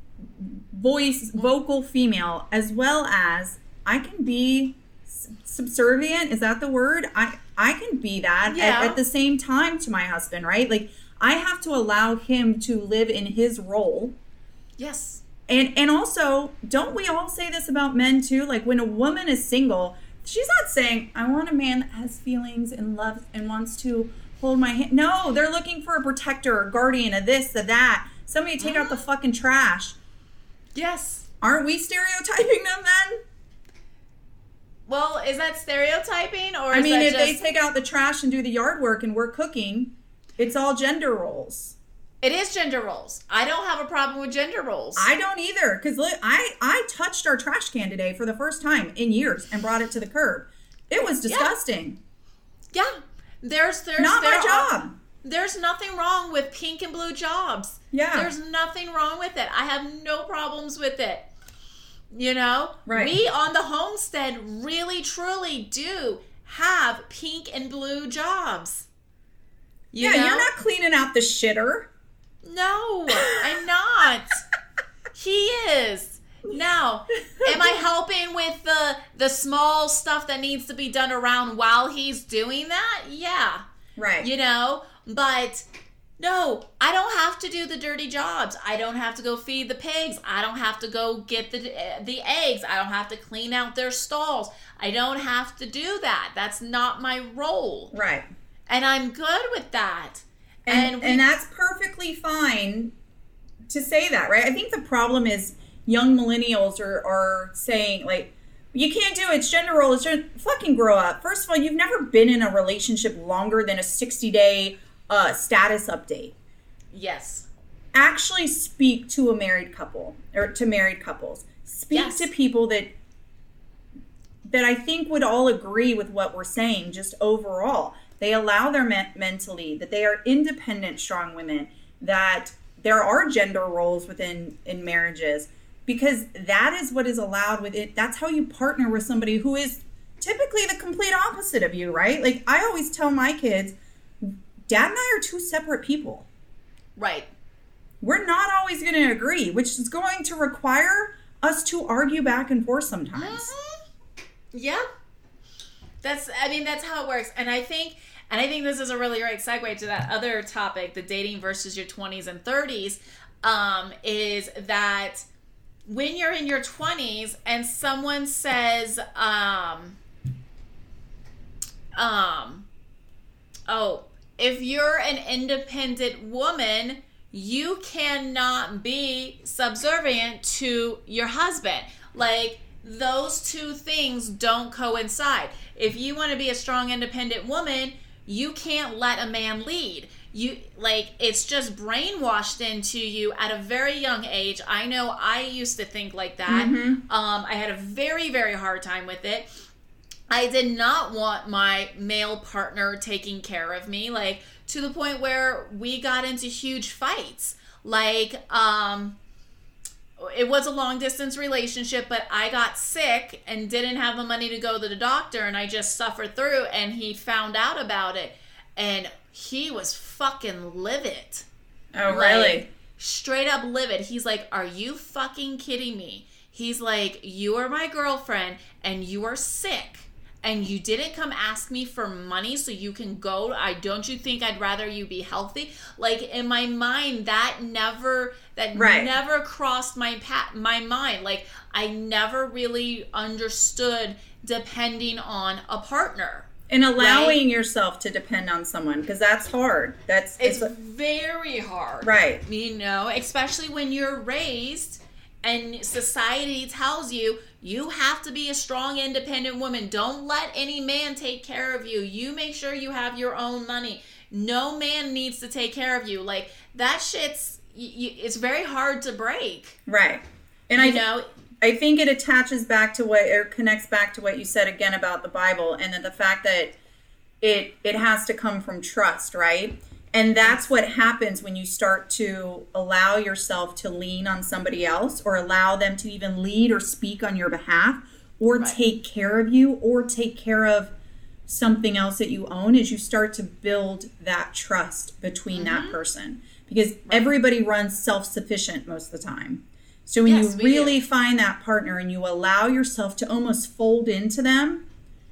voice, vocal female, as well as I can be s- subservient. Is that the word? I, I can be that Yeah. at, at the same time to my husband, right? Like, I have to allow him to live in his role. Yes. And and also, don't we all say this about men too? Like, when a woman is single, she's not saying, I want a man that has feelings and loves and wants to hold my hand. No, they're looking for a protector, a guardian, a this, a that. Somebody to take out the fucking trash. Yes. Aren't we stereotyping them then? Well, is that stereotyping or I is mean, that if just... they take out the trash and do the yard work and we're cooking, it's all gender roles. It is gender roles. I don't have a problem with gender roles. I don't either, because I, I touched our trash can today for the first time in years and brought it to the curb. It was disgusting. Yeah. There's there's Not there my are- job. There's nothing wrong with pink and blue jobs. Yeah. There's nothing wrong with it. I have no problems with it. You know? Right. We on the homestead really truly do have pink and blue jobs. You Yeah, know? you're not cleaning out the shitter. No, I'm not. He is. Now, am I helping with the the small stuff that needs to be done around while he's doing that? Yeah. Right. You know, but no, I don't have to do the dirty jobs. I don't have to go feed the pigs. I don't have to go get the the eggs. I don't have to clean out their stalls. I don't have to do that. That's not my role. Right. And I'm good with that. And, And we- and that's perfectly fine to say that, right? I think the problem is young millennials are, are saying, like, you can't do it. It's gender role. It's gender... Fucking grow up. First of all, you've never been in a relationship longer than a sixty-day uh, status update. Yes. Actually speak to a married couple, or to married couples. Speak Yes. to people that that I think would all agree with what we're saying, just overall. They allow their men, men to lead, that they are independent, strong women, that there are gender roles within in marriages, because that is what is allowed with it. That's how you partner with somebody who is typically the complete opposite of you, right? Like, I always tell my kids, Dad and I are two separate people. Right. We're not always going to agree, which is going to require us to argue back and forth sometimes. Mm-hmm. Yeah. That's, I mean, that's how it works. And I think, and I think this is a really great segue to that other topic, the dating versus your twenties and thirties, um, is that when you're in your twenties and someone says, um, um, oh, if you're an independent woman, you cannot be subservient to your husband. Like, those two things don't coincide. If you want to be a strong, independent woman, you can't let a man lead. You, like, it's just brainwashed into you at a very young age. I know I used to think like that. Mm-hmm. Um, I had a very, very hard time with it. I did not want my male partner taking care of me, like, to the point where we got into huge fights. Like, um, it was a long distance relationship, but I got sick and didn't have the money to go to the doctor, and I just suffered through, and he found out about it, and he was fucking livid. Oh, Like, really? straight up livid. He's like, are you fucking kidding me? He's like, you are my girlfriend, and you are sick. And you didn't come ask me for money so you can go. I don't you think I'd rather you be healthy? Like, in my mind, that never that Right. never crossed my pa- my mind. Like, I never really understood depending on a partner. And allowing right? yourself to depend on someone, because that's hard. That's it's, it's very hard. Right. You know, especially when you're raised and society tells you you have to be a strong, independent woman. Don't let any man take care of you. You make sure you have your own money. No man needs to take care of you. Like, that shit's, you, it's very hard to break. Right. And you I know, I think it attaches back to what, or connects back to what you said again about the Bible, and then the fact that it it has to come from trust, right? And that's what happens when you start to allow yourself to lean on somebody else, or allow them to even lead or speak on your behalf, or right. take care of you, or take care of something else that you own, is you start to build that trust between mm-hmm. that person. Because right. everybody runs self-sufficient most of the time. So when yes, you really do. find that partner and you allow yourself to almost fold into them,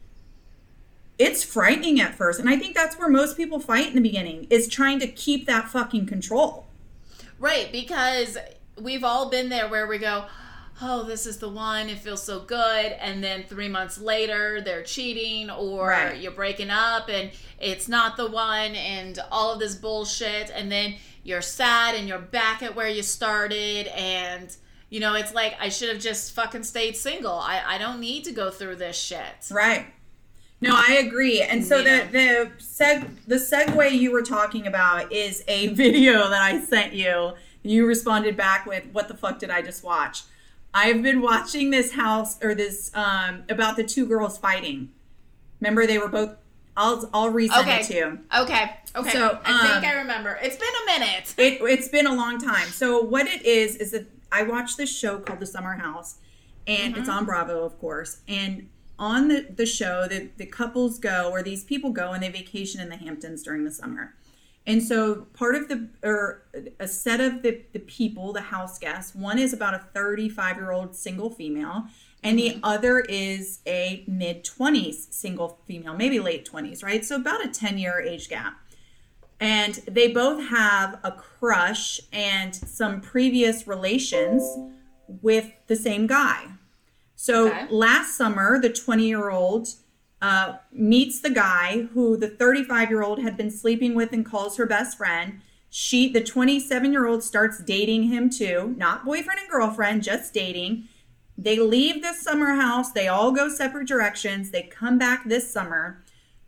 it's frightening at first. And I think that's where most people fight in the beginning, is trying to keep that fucking control. Right, because we've all been there where we go, oh, this is the one, it feels so good. And then three months later, they're cheating, or right. you're breaking up and it's not the one, and all of this bullshit. And then you're sad and you're back at where you started, and... You know, it's like, I should have just fucking stayed single. I, I don't need to go through this shit. Right. No, I agree. And so the the seg the segue you were talking about is a video that I sent you. You responded back with, what the fuck did I just watch? I've been watching this house, or this, um, about the two girls fighting. Remember, they were both, I'll, I'll resend okay. it to you. Okay. Okay. So, um, I think I remember. It's been a minute. it, it's been a long time. So what it is, is that I watched this show called The Summer House, and mm-hmm. it's on Bravo, of course. And on the, the show, the, the couples go, or these people go, and they vacation in the Hamptons during the summer. And so part of the, or a set of the, the people, the house guests, one is about a thirty-five-year-old single female, and mm-hmm. the other is a mid-twenties single female, maybe late twenties, right? So about a ten-year age gap. And they both have a crush and some previous relations with the same guy. So okay. last summer, the twenty-year-old uh, meets the guy who the thirty-five-year-old had been sleeping with and calls her best friend. She, the twenty-seven-year-old, starts dating him too. Not boyfriend and girlfriend, just dating. They leave the summer house. They all go separate directions. They come back this summer.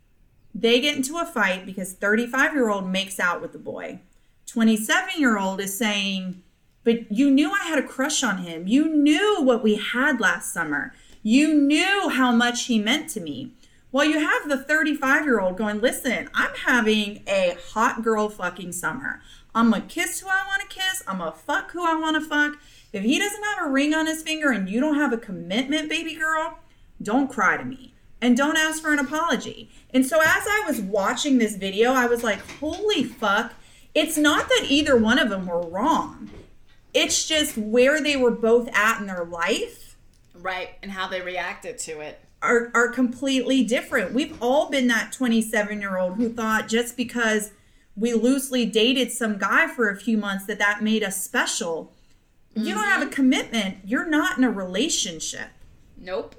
They get into a fight because thirty-five-year-old makes out with the boy. twenty-seven-year-old is saying, but you knew I had a crush on him. You knew what we had last summer. You knew how much he meant to me. Well, you have the thirty-five-year-old going, listen, I'm having a hot girl fucking summer. I'm going to kiss who I want to kiss. I'm going to fuck who I want to fuck. If he doesn't have a ring on his finger and you don't have a commitment, baby girl, don't cry to me. And don't ask for an apology. And so as I was watching this video, I was like, holy fuck. It's not that either one of them were wrong. It's just where they were both at in their life. Right. And how they reacted to it. Are, are completely different. We've all been that twenty-seven-year-old who thought just because we loosely dated some guy for a few months that that made us special. Mm-hmm. You don't have a commitment. You're not in a relationship. Nope.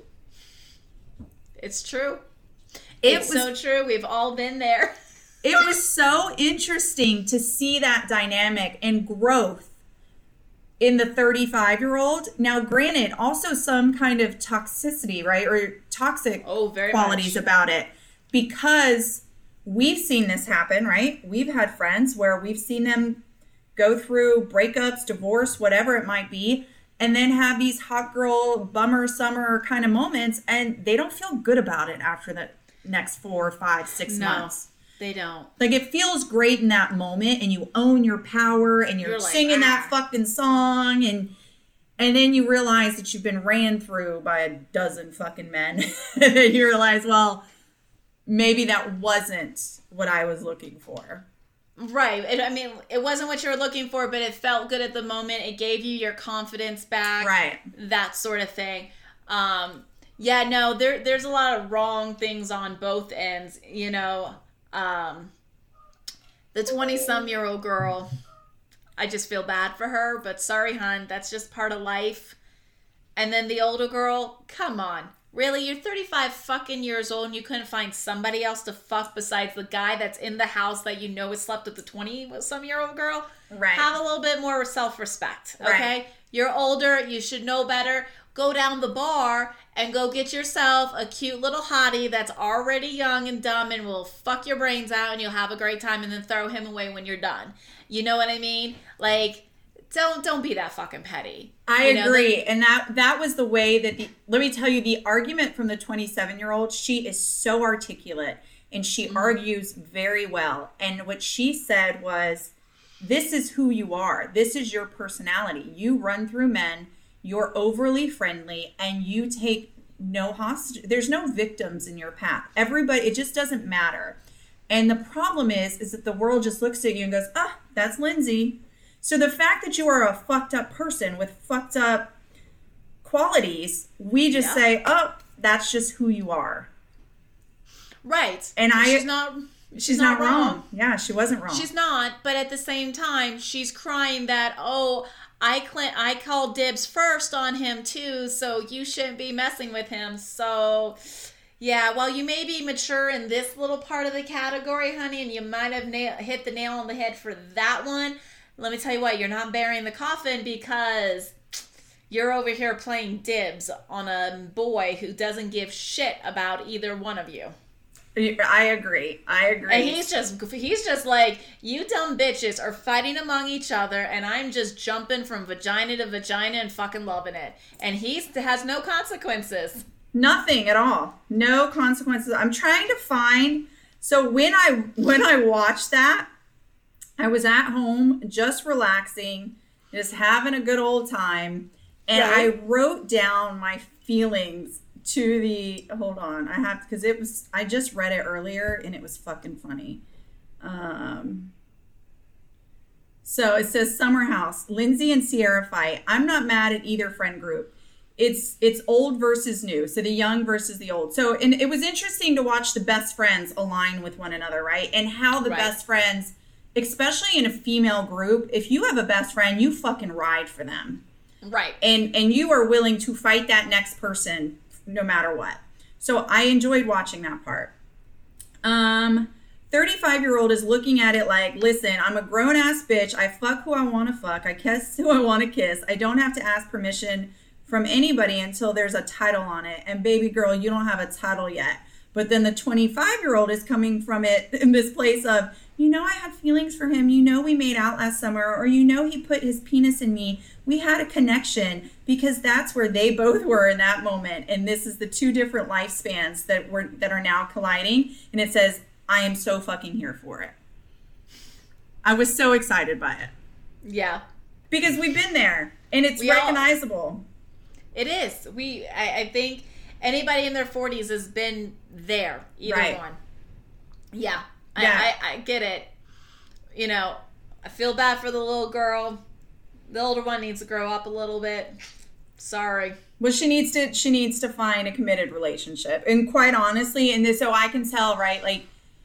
It's true. It it's was, so true. We've all been there. It was so interesting to see that dynamic and growth in the thirty-five-year-old. Now, granted, also some kind of toxicity, right? Or toxic oh, very qualities much. about it. Because we've seen this happen, right? We've had friends where we've seen them go through breakups, divorce, whatever it might be, and then have these hot girl bummer summer kind of moments, and they don't feel good about it after the next four, five, six no, months. They don't. Like, it feels great in that moment, and you own your power, and you're, you're like, singing ah. that fucking song, and and then you realize that you've been ran through by a dozen fucking men. And you realize, well, maybe that wasn't what I was looking for. Right. It, I mean, it wasn't what you were looking for, but it felt good at the moment. It gave you your confidence back. Right. That sort of thing. Um, yeah, no, there, there's a lot of wrong things on both ends. You know, um, the twenty-some-year-old girl, I just feel bad for her, but sorry, hon, that's just part of life. And then the older girl, come on. Really? You're thirty-five fucking years old and you couldn't find somebody else to fuck besides the guy that's in the house that you know has slept with the twenty-some-year-old girl? Right. Have a little bit more self-respect, okay? Right. You're older. You should know better. Go down the bar and go get yourself a cute little hottie that's already young and dumb and will fuck your brains out and you'll have a great time and then throw him away when you're done. You know what I mean? Like... Don't don't be that fucking petty. I you know, agree. like, and that that was the way that the let me tell you, the argument from the twenty-seven-year-old, she is so articulate and she mm-hmm. argues very well. And what she said was, this is who you are. This is your personality. You run through men, you're overly friendly, and you take no hostage. There's no victims in your path. Everybody, it just doesn't matter. And the problem is, is that the world just looks at you and goes, ah, that's Lindsay. So the fact that you are a fucked up person with fucked up qualities, we just yeah. say, oh, that's just who you are. Right. And I, she's not, she's, she's not, not wrong. wrong. Yeah, she wasn't wrong. She's not. But at the same time, she's crying that, oh, I cl- I called dibs first on him too, so you shouldn't be messing with him. So, yeah, while you may be mature in this little part of the category, honey, and you might have na- hit the nail on the head for that one, let me tell you what, you're not burying the coffin because you're over here playing dibs on a boy who doesn't give shit about either one of you. I agree. I agree. And he's just he's just like, you dumb bitches are fighting among each other and I'm just jumping from vagina to vagina and fucking loving it. And he has no consequences. Nothing at all. No consequences. I'm trying to find, so when I when I watched that, I was at home, just relaxing, just having a good old time. And right. I wrote down my feelings to the, hold on, I have, because it was, I just read it earlier and it was fucking funny. Um, so it says, Summer House, Lindsay and Sierra fight. I'm not mad at either friend group. It's it's old versus new. So the young versus the old. So, and it was interesting to watch the best friends align with one another, right? And how the right. best friends, especially in a female group, if you have a best friend, you fucking ride for them. Right. And and you are willing to fight that next person no matter what. So I enjoyed watching that part. Um, thirty-five-year-old is looking at it like, listen, I'm a grown-ass bitch. I fuck who I want to fuck. I kiss who I want to kiss. I don't have to ask permission from anybody until there's a title on it. And baby girl, you don't have a title yet. But then the twenty-five-year-old is coming from it in this place of, you know, I had feelings for him. You know, we made out last summer, or you know, he put his penis in me. We had a connection, because that's where they both were in that moment. And this is the two different lifespans that were that are now colliding. And it says, I am so fucking here for it. I was so excited by it. Yeah. Because we've been there and it's we recognizable. All, it is. We, I, I think anybody in their forties has been there, either right. one. Yeah. Yeah. I, I, I get it. You know, I feel bad for the little girl. The older one needs to grow up a little bit. Sorry. Well, she needs to she needs to find a committed relationship. And quite honestly, and this, so I can tell, right? Like,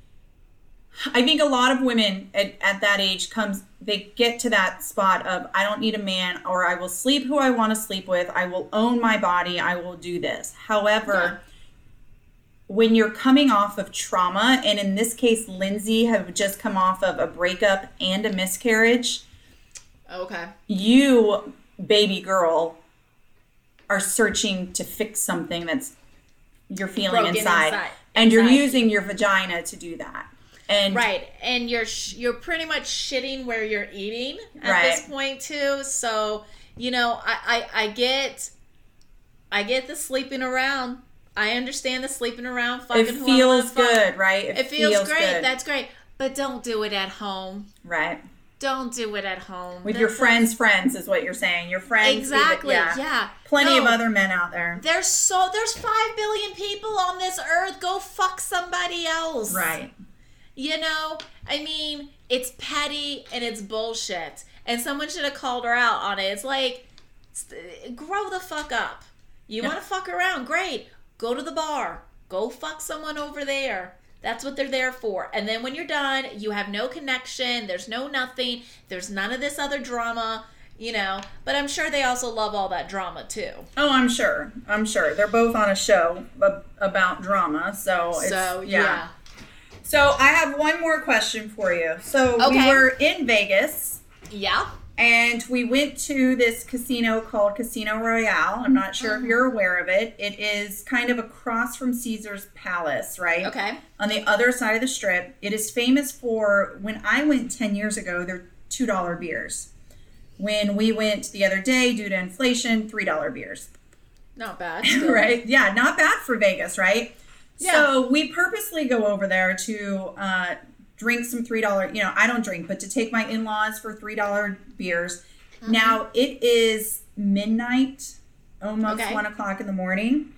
I think a lot of women at, at that age comes, they get to that spot of, I don't need a man, or I will sleep who I want to sleep with. I will own my body. I will do this. However, yeah. when you're coming off of trauma, and in this case, Lindsay have just come off of a breakup and a miscarriage. Okay. You, baby girl, are searching to fix something that's you're feeling inside, inside, and you're using your vagina to do that. And right, and you're sh- you're pretty much shitting where you're eating at right. this point too. So you know, I, I I get I get the sleeping around. I understand the sleeping around. Fucking it feels good, fuck. right? It, it feels, feels great. Good. That's great, but don't do it at home. Right. Don't do it at home. With That's your friends' a... friends is what you're saying. Your friends. Exactly. Even, yeah. yeah. Plenty no, of other men out there. There's so there's five billion people on this earth. Go fuck somebody else. Right. You know, I mean, it's petty and it's bullshit. And someone should have called her out on it. It's like, grow the fuck up. You yeah. want to fuck around? Great. Go to the bar. Go fuck someone over there. That's what they're there for. And then when you're done, you have no connection. There's no nothing. There's none of this other drama. you know, but I'm sure they also love all that drama too. Oh, I'm sure. I'm sure. They're both on a show about drama. So, it's, so yeah. yeah. So I have one more question for you. So Okay. we were in Vegas. Yeah. And we went to this casino called Casino Royale. I'm not sure Mm-hmm. if you're aware of it. It is kind of across from Caesar's Palace, right? Okay. On the other side of the strip. It is famous for, when I went ten years ago, they're two dollar beers. When we went the other day, due to inflation, three dollar beers. Not bad. Still. Right? Yeah, not bad for Vegas, right? Yeah. So we purposely go over there to uh, drink some three dollar, you know, I don't drink, but to take my in-laws for three dollar beers. Mm-hmm. Now, it is midnight, almost Okay. one o'clock in the morning.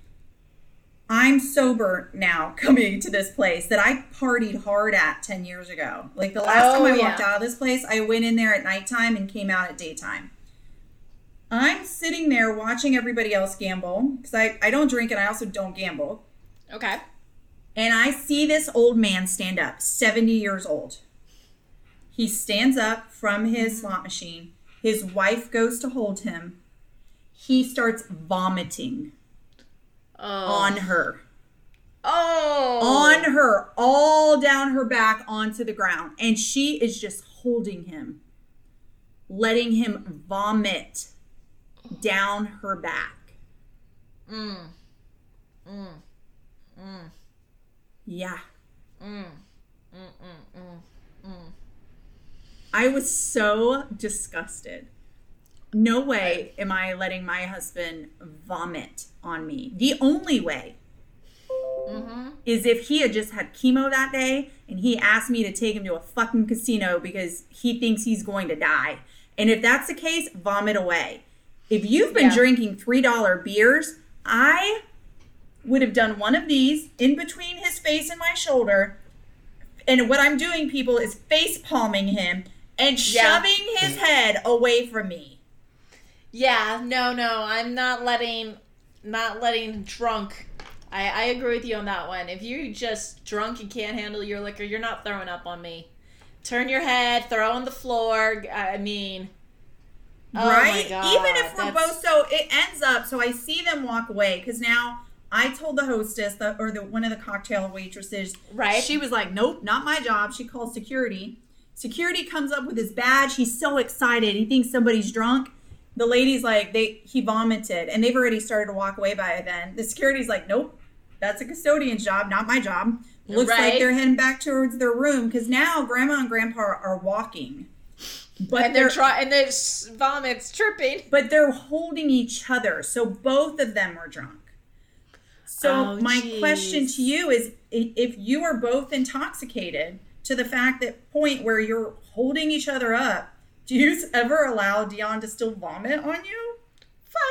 I'm sober now coming to this place that I partied hard at ten years ago. Like the last Oh, time I yeah. walked out of this place, I went in there at nighttime and came out at daytime. I'm sitting there watching everybody else gamble because I, I don't drink and I also don't gamble. Okay. And I see this old man stand up, seventy years old. He stands up from his slot machine. His wife goes to hold him. He starts vomiting Oh. on her. Oh. On her, all down her back onto the ground. And she is just holding him, letting him vomit down her back. Mm. Mm. Mm. Yeah. Mm. Mm. Mm. Mm. Mm. I was so disgusted. No way am I letting my husband vomit on me. The only way Mm-hmm. is if he had just had chemo that day and he asked me to take him to a fucking casino because he thinks he's going to die. And if that's the case, vomit away. If you've been Yeah. drinking three dollar beers, I would have done one of these in between his face and my shoulder. And what I'm doing, people, is face palming him and Yeah. shoving his head away from me. Yeah, no, no, I'm not letting, not letting drunk. I, I agree with you on that one. If you're just drunk and can't handle your liquor, you're not throwing up on me. Turn your head, throw on the floor. I mean, oh Right? my God, Even if we're that's- both, so it ends up, so I see them walk away because now I told the hostess, the, or the one of the cocktail waitresses, Right. She was like, nope, not my job. She called security. Security comes up with his badge. He's so excited. He thinks somebody's drunk. The lady's like, they he vomited, and they've already started to walk away by then. The security's like, nope, that's a custodian's job, not my job. Looks Right. like they're heading back towards their room because now grandma and grandpa are, are walking. But and they're trying, and there's vomits tripping. but they're holding each other, so both of them are drunk. So Oh, my geez. question to you is, i- if you are both intoxicated to the fact that point where you're holding each other up, do you ever allow Dion to still vomit on you? Fuck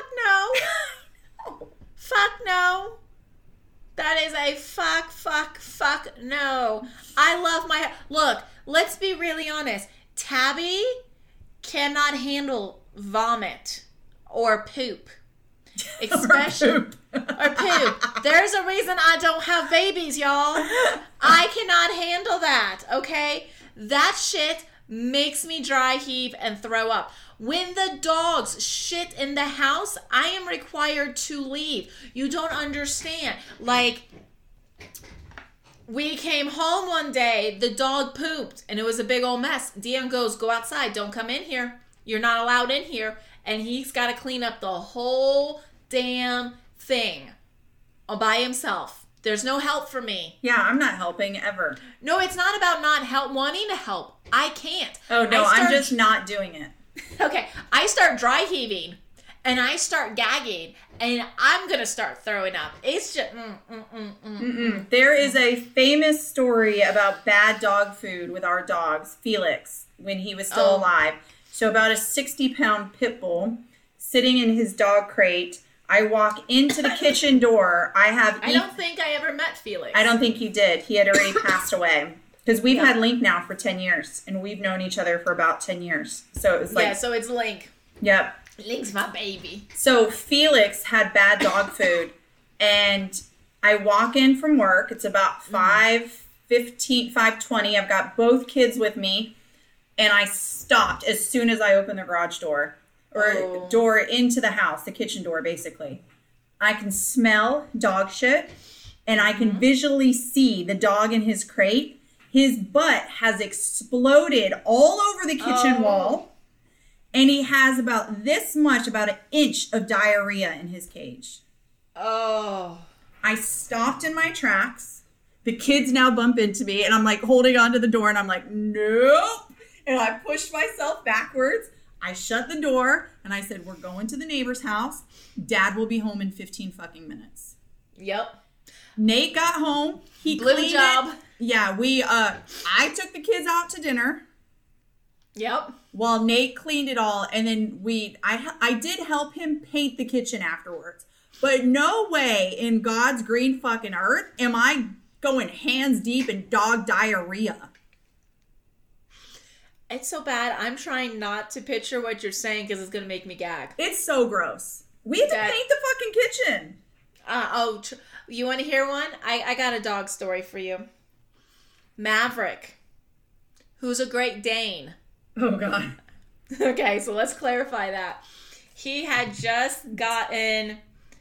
no. Fuck no. That is a fuck, fuck, fuck no. I love my... Look, let's be really honest. Tabby cannot handle vomit or poop. Especially... Or poop. or poop. There's a reason I don't have babies, y'all. I cannot handle that, okay? That shit makes me dry heave and throw up. When the dogs shit in the house, I am required to leave. You don't understand. Like, we came home one day, the dog pooped, and it was a big old mess. Dion goes, go outside, don't come in here. You're not allowed in here. And he's got to clean up the whole damn thing all by himself. There's no help for me. Yeah, I'm not helping ever. No, it's not about not help wanting to help. I can't. Oh, no, I I'm start- just not doing it. Okay, I start dry heaving and I start gagging and I'm going to start throwing up. It's just... Mm, mm, mm, mm. Mm-mm. There is a famous story about bad dog food with our dogs, Felix, when he was still Oh. alive. So about a sixty pound pit bull sitting in his dog crate. I walk into the kitchen door. I have... I eat- don't think I ever met Felix. I don't think you did. He had already passed away. Because we've Yeah. had Link now for ten years. And we've known each other for about ten years. So it was like... Yeah, so it's Link. Yep. Link's my baby. So Felix had bad dog food, and I walk in from work. It's about five fifteen, five twenty. I've got both kids with me. and I stopped as soon as I opened the garage door or Oh. door into the house, the kitchen door, basically. I can smell dog shit, and I can visually see the dog in his crate. His butt has exploded all over the kitchen Oh. wall, and he has about this much, about an inch of diarrhea in his cage. Oh. I stopped in my tracks. The kids now bump into me, and I'm like holding onto the door, and I'm like, nope. And I pushed myself backwards. I shut the door, and I said, we're going to the neighbor's house. Dad will be home in fifteen fucking minutes. Yep. Nate got home. He Blew cleaned job. it. Yeah, we, uh, I took the kids out to dinner Yep. while Nate cleaned it all. And then we, I, I did help him paint the kitchen afterwards. But no way in God's green fucking earth am I going hands deep in dog diarrhea. It's so bad. I'm trying not to picture what you're saying because it's going to make me gag. It's so gross. We had to That- paint the fucking kitchen. Uh, oh, tr- you want to hear one? I, I got a dog story for you. Maverick, who's a Great Dane. Oh, God. Okay, so let's clarify that. He had just gotten,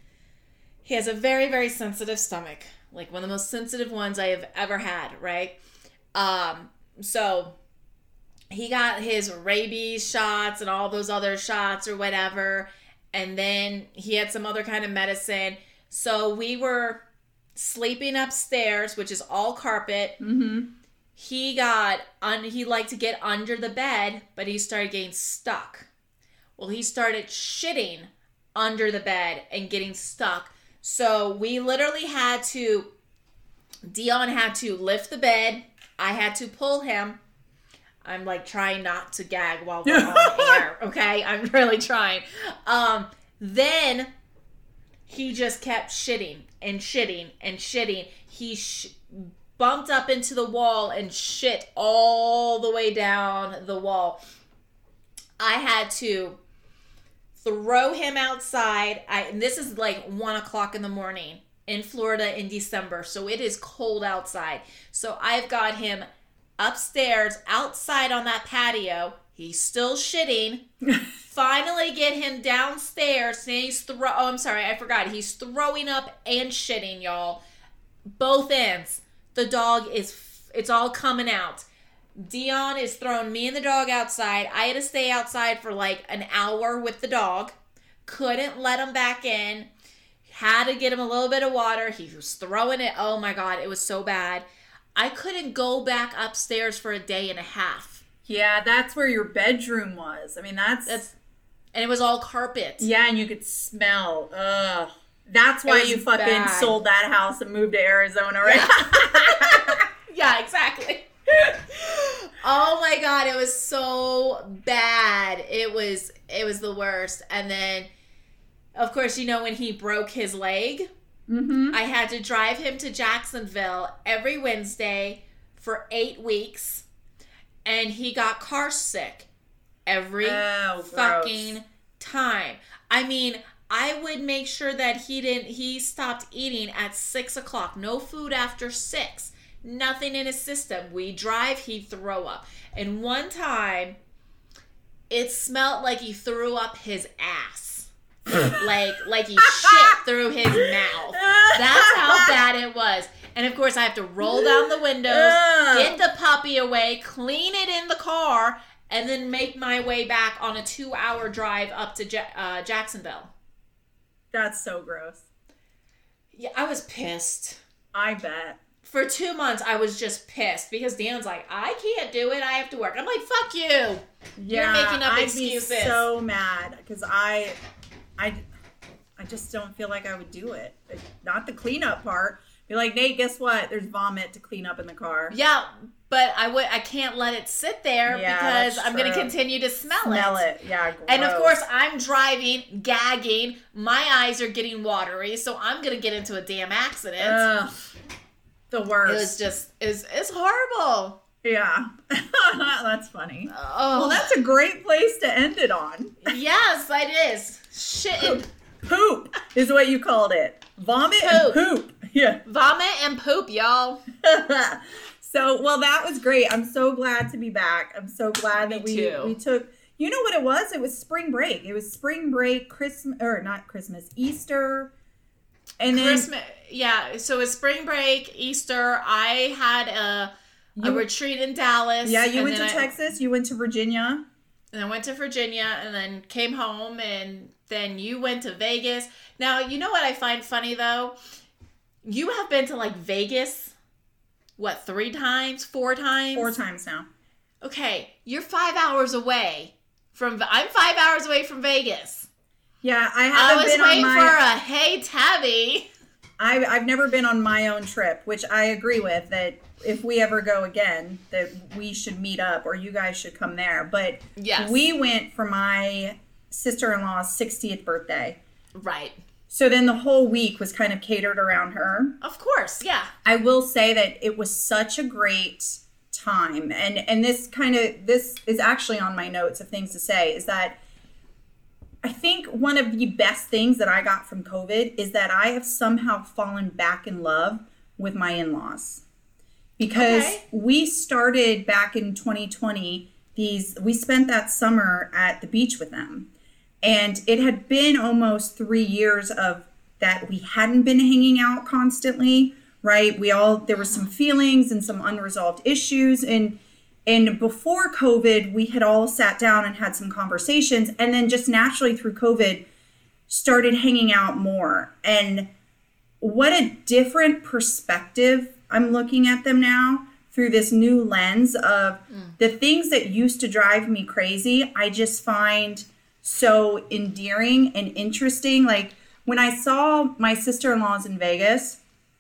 he has a very, very sensitive stomach. Like one of the most sensitive ones I have ever had, right? Um, so he got his rabies shots and all those other shots or whatever. And then he had some other kind of medicine. So we were sleeping upstairs, which is all carpet. Mm-hmm. He got, un- he liked to get under the bed, but he started getting stuck. Well, he started shitting under the bed and getting stuck. So we literally had to, Dion had to lift the bed. I had to pull him. I'm like trying not to gag while we're on air. Okay. I'm really trying. Um, then he just kept shitting and shitting and shitting. He sh- bumped up into the wall and shit all the way down the wall. I had to throw him outside. I, and this is like one o'clock in the morning in Florida in December. So it is cold outside. So I've got him upstairs, outside on that patio. He's still shitting. Finally get him downstairs. And he's throw. Oh, I'm sorry. I forgot. He's throwing up and shitting, y'all. Both ends. The dog is, it's all coming out. Dion is throwing me and the dog outside. I had to stay outside for like an hour with the dog. Couldn't let him back in. Had to get him a little bit of water. He was throwing it. Oh my God, it was so bad. I couldn't go back upstairs for a day and a half. Yeah, that's where your bedroom was. I mean, that's... That's, and it was all carpet. Yeah, and you could smell. Ugh. That's why was you fucking bad. sold that house and moved to Arizona, right? Yeah, exactly. Oh my God, it was so bad. It was it was the worst. And then, of course, you know, when he broke his leg, Mm-hmm. I had to drive him to Jacksonville every Wednesday for eight weeks. And he got car sick every Oh, fucking gross. time. I mean, I would make sure that he didn't, he stopped eating at six o'clock. No food after six. Nothing in his system. We drive, he'd throw up. And one time, it smelled like he threw up his ass. like, like he shit through his mouth. That's how bad it was. And of course, I have to roll down the windows, Ugh. get the puppy away, clean it in the car, and then make my way back on a two-hour drive up to ja- uh, Jacksonville. That's so gross. Yeah, I was pissed. I bet. For two months, I was just pissed because Dan's like, I can't do it. I have to work. I'm like, fuck you. Yeah, making up I'd excuses. be so mad because I, I, I just don't feel like I would do it. Not the cleanup part. Be like, Nate, guess what? There's vomit to clean up in the car. Yeah, but I would. I can't let it sit there Yeah, because that's I'm going to true. continue to smell, Smell it. it. Yeah, gross. And of course, I'm driving, gagging. My eyes are getting watery, so I'm going to get into a damn accident. Ugh, the It worst. was just, it's, it's horrible. Yeah. That's funny. Oh, Well, that's a great place to end it on. yes, it is. Shit and Poop is what you called it. Vomit and Poop. poop. Yeah. vomit and poop, y'all. So So, well, that was great. I'm so glad to be back. I'm so glad Me that we too. we took. You know what it was? It was spring break. It was spring break, Christmas or not Christmas, Easter, and then Christmas. Yeah. So it's spring break, Easter. I had a a You- retreat in Dallas. yeah, you and went to then I- Texas. You went to Virginia. And I went to Virginia and then came home and then you went to Vegas. Now, you know what I find funny though? You have been to like Vegas, what, three times, four times? Four times now. Okay, you're five hours away from, I'm five hours away from Vegas. Yeah, I I haven't was been on waiting my. for a, hey, Tabby. I've I've never been on my own trip, which I agree with that. If we ever go again, that we should meet up or you guys should come there. But Yes. we went for my sister-in-law's sixtieth birthday. Right. So then the whole week was kind of catered around her. Of course, yeah. I will say that it was such a great time. And and this kind of, this is actually on my notes of things to say, is that I think one of the best things that I got from COVID is that I have somehow fallen back in love with my in-laws. Because Okay. we started back in twenty twenty, these, we spent that summer at the beach with them. And it had been almost three years of that we hadn't been hanging out constantly, right? We all, there were some feelings and some unresolved issues. And, and before COVID, we had all sat down and had some conversations. And then just naturally through COVID, started hanging out more. And what a different perspective I'm looking at them now through this new lens of the things that used to drive me crazy. I just find so endearing and interesting. Like when I saw my sister-in-laws in Vegas,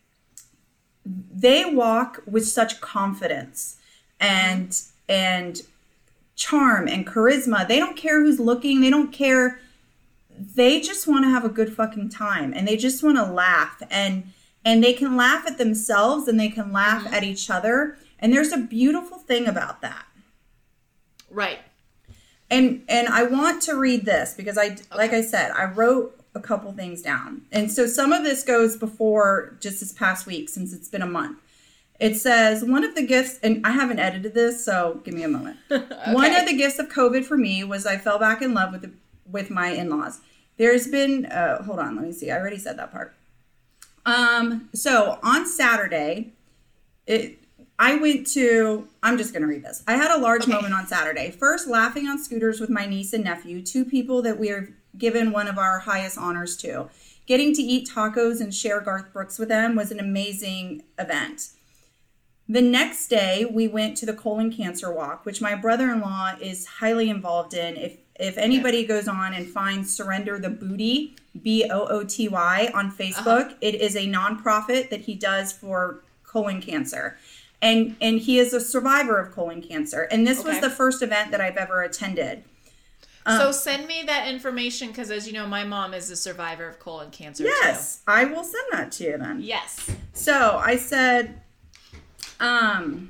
they walk with such confidence and and charm and charisma. They don't care who's looking. They don't care. They just want to have a good fucking time and they just want to laugh and and they can laugh at themselves and they can laugh Mm-hmm. at each other. And there's a beautiful thing about that. Right. And and I want to read this because I, like I said, I wrote a couple things down. And so some of this goes before just this past week since it's been a month. It says, one of the gifts, and I haven't edited this, so give me a moment. One of the gifts of COVID for me was I fell back in love with the, with my in-laws. There's been, uh, hold on, let me see. I already said that part. Um, so on Saturday, it, I went to, I'm just going to read this. I had a large Okay. moment on Saturday. First, laughing on scooters with my niece and nephew, two people that we are given one of our highest honors to. Getting to eat tacos and share Garth Brooks with them was an amazing event. The next day, we went to the colon cancer walk, which my brother-in-law is highly involved in. If if anybody goes on and finds Surrender the Booty, B O O T Y, on Facebook, Uh-huh. it is a nonprofit that he does for colon cancer. And and he is a survivor of colon cancer. And this was Okay. the first event that I've ever attended. So send me that information because, as you know, my mom is a survivor of colon cancer Yes, I will send that to you then. too. Yes. So I said, um,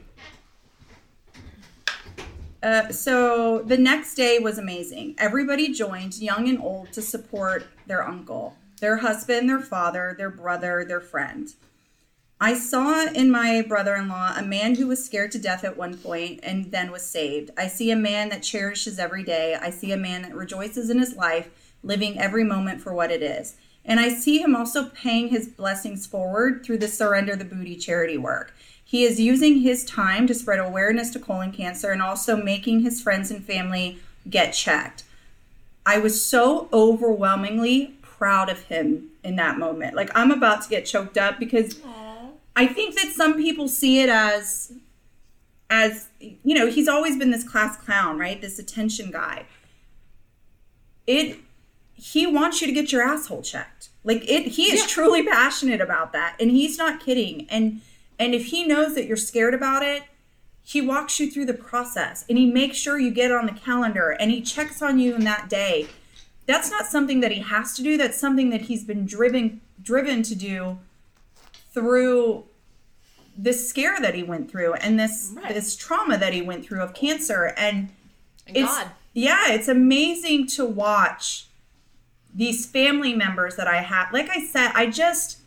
uh, so the next day was amazing. Everybody joined, young and old, to support their uncle, their husband, their father, their brother, their friend. I saw in my brother-in-law a man who was scared to death at one point and then was saved. I see a man that cherishes every day. I see a man that rejoices in his life, living every moment for what it is. And I see him also paying his blessings forward through the Surrender the Booty charity work. He is using his time to spread awareness to colon cancer and also making his friends and family get checked. I was so overwhelmingly proud of him in that moment. Like, I'm about to get choked up because I think that some people see it as, as, you know, he's always been this class clown, right? This attention guy. It, he wants you to get your asshole checked. Like, it, he is Yeah. truly passionate about that. And he's not kidding. And, and if he knows that you're scared about it, he walks you through the process and he makes sure you get it on the calendar and he checks on you in that day. That's not something that he has to do. That's something that he's been driven, driven to do through this scare that he went through and this Right. this trauma that he went through of cancer. And And it's God. yeah, it's amazing to watch these family members that I have. Like I said, I just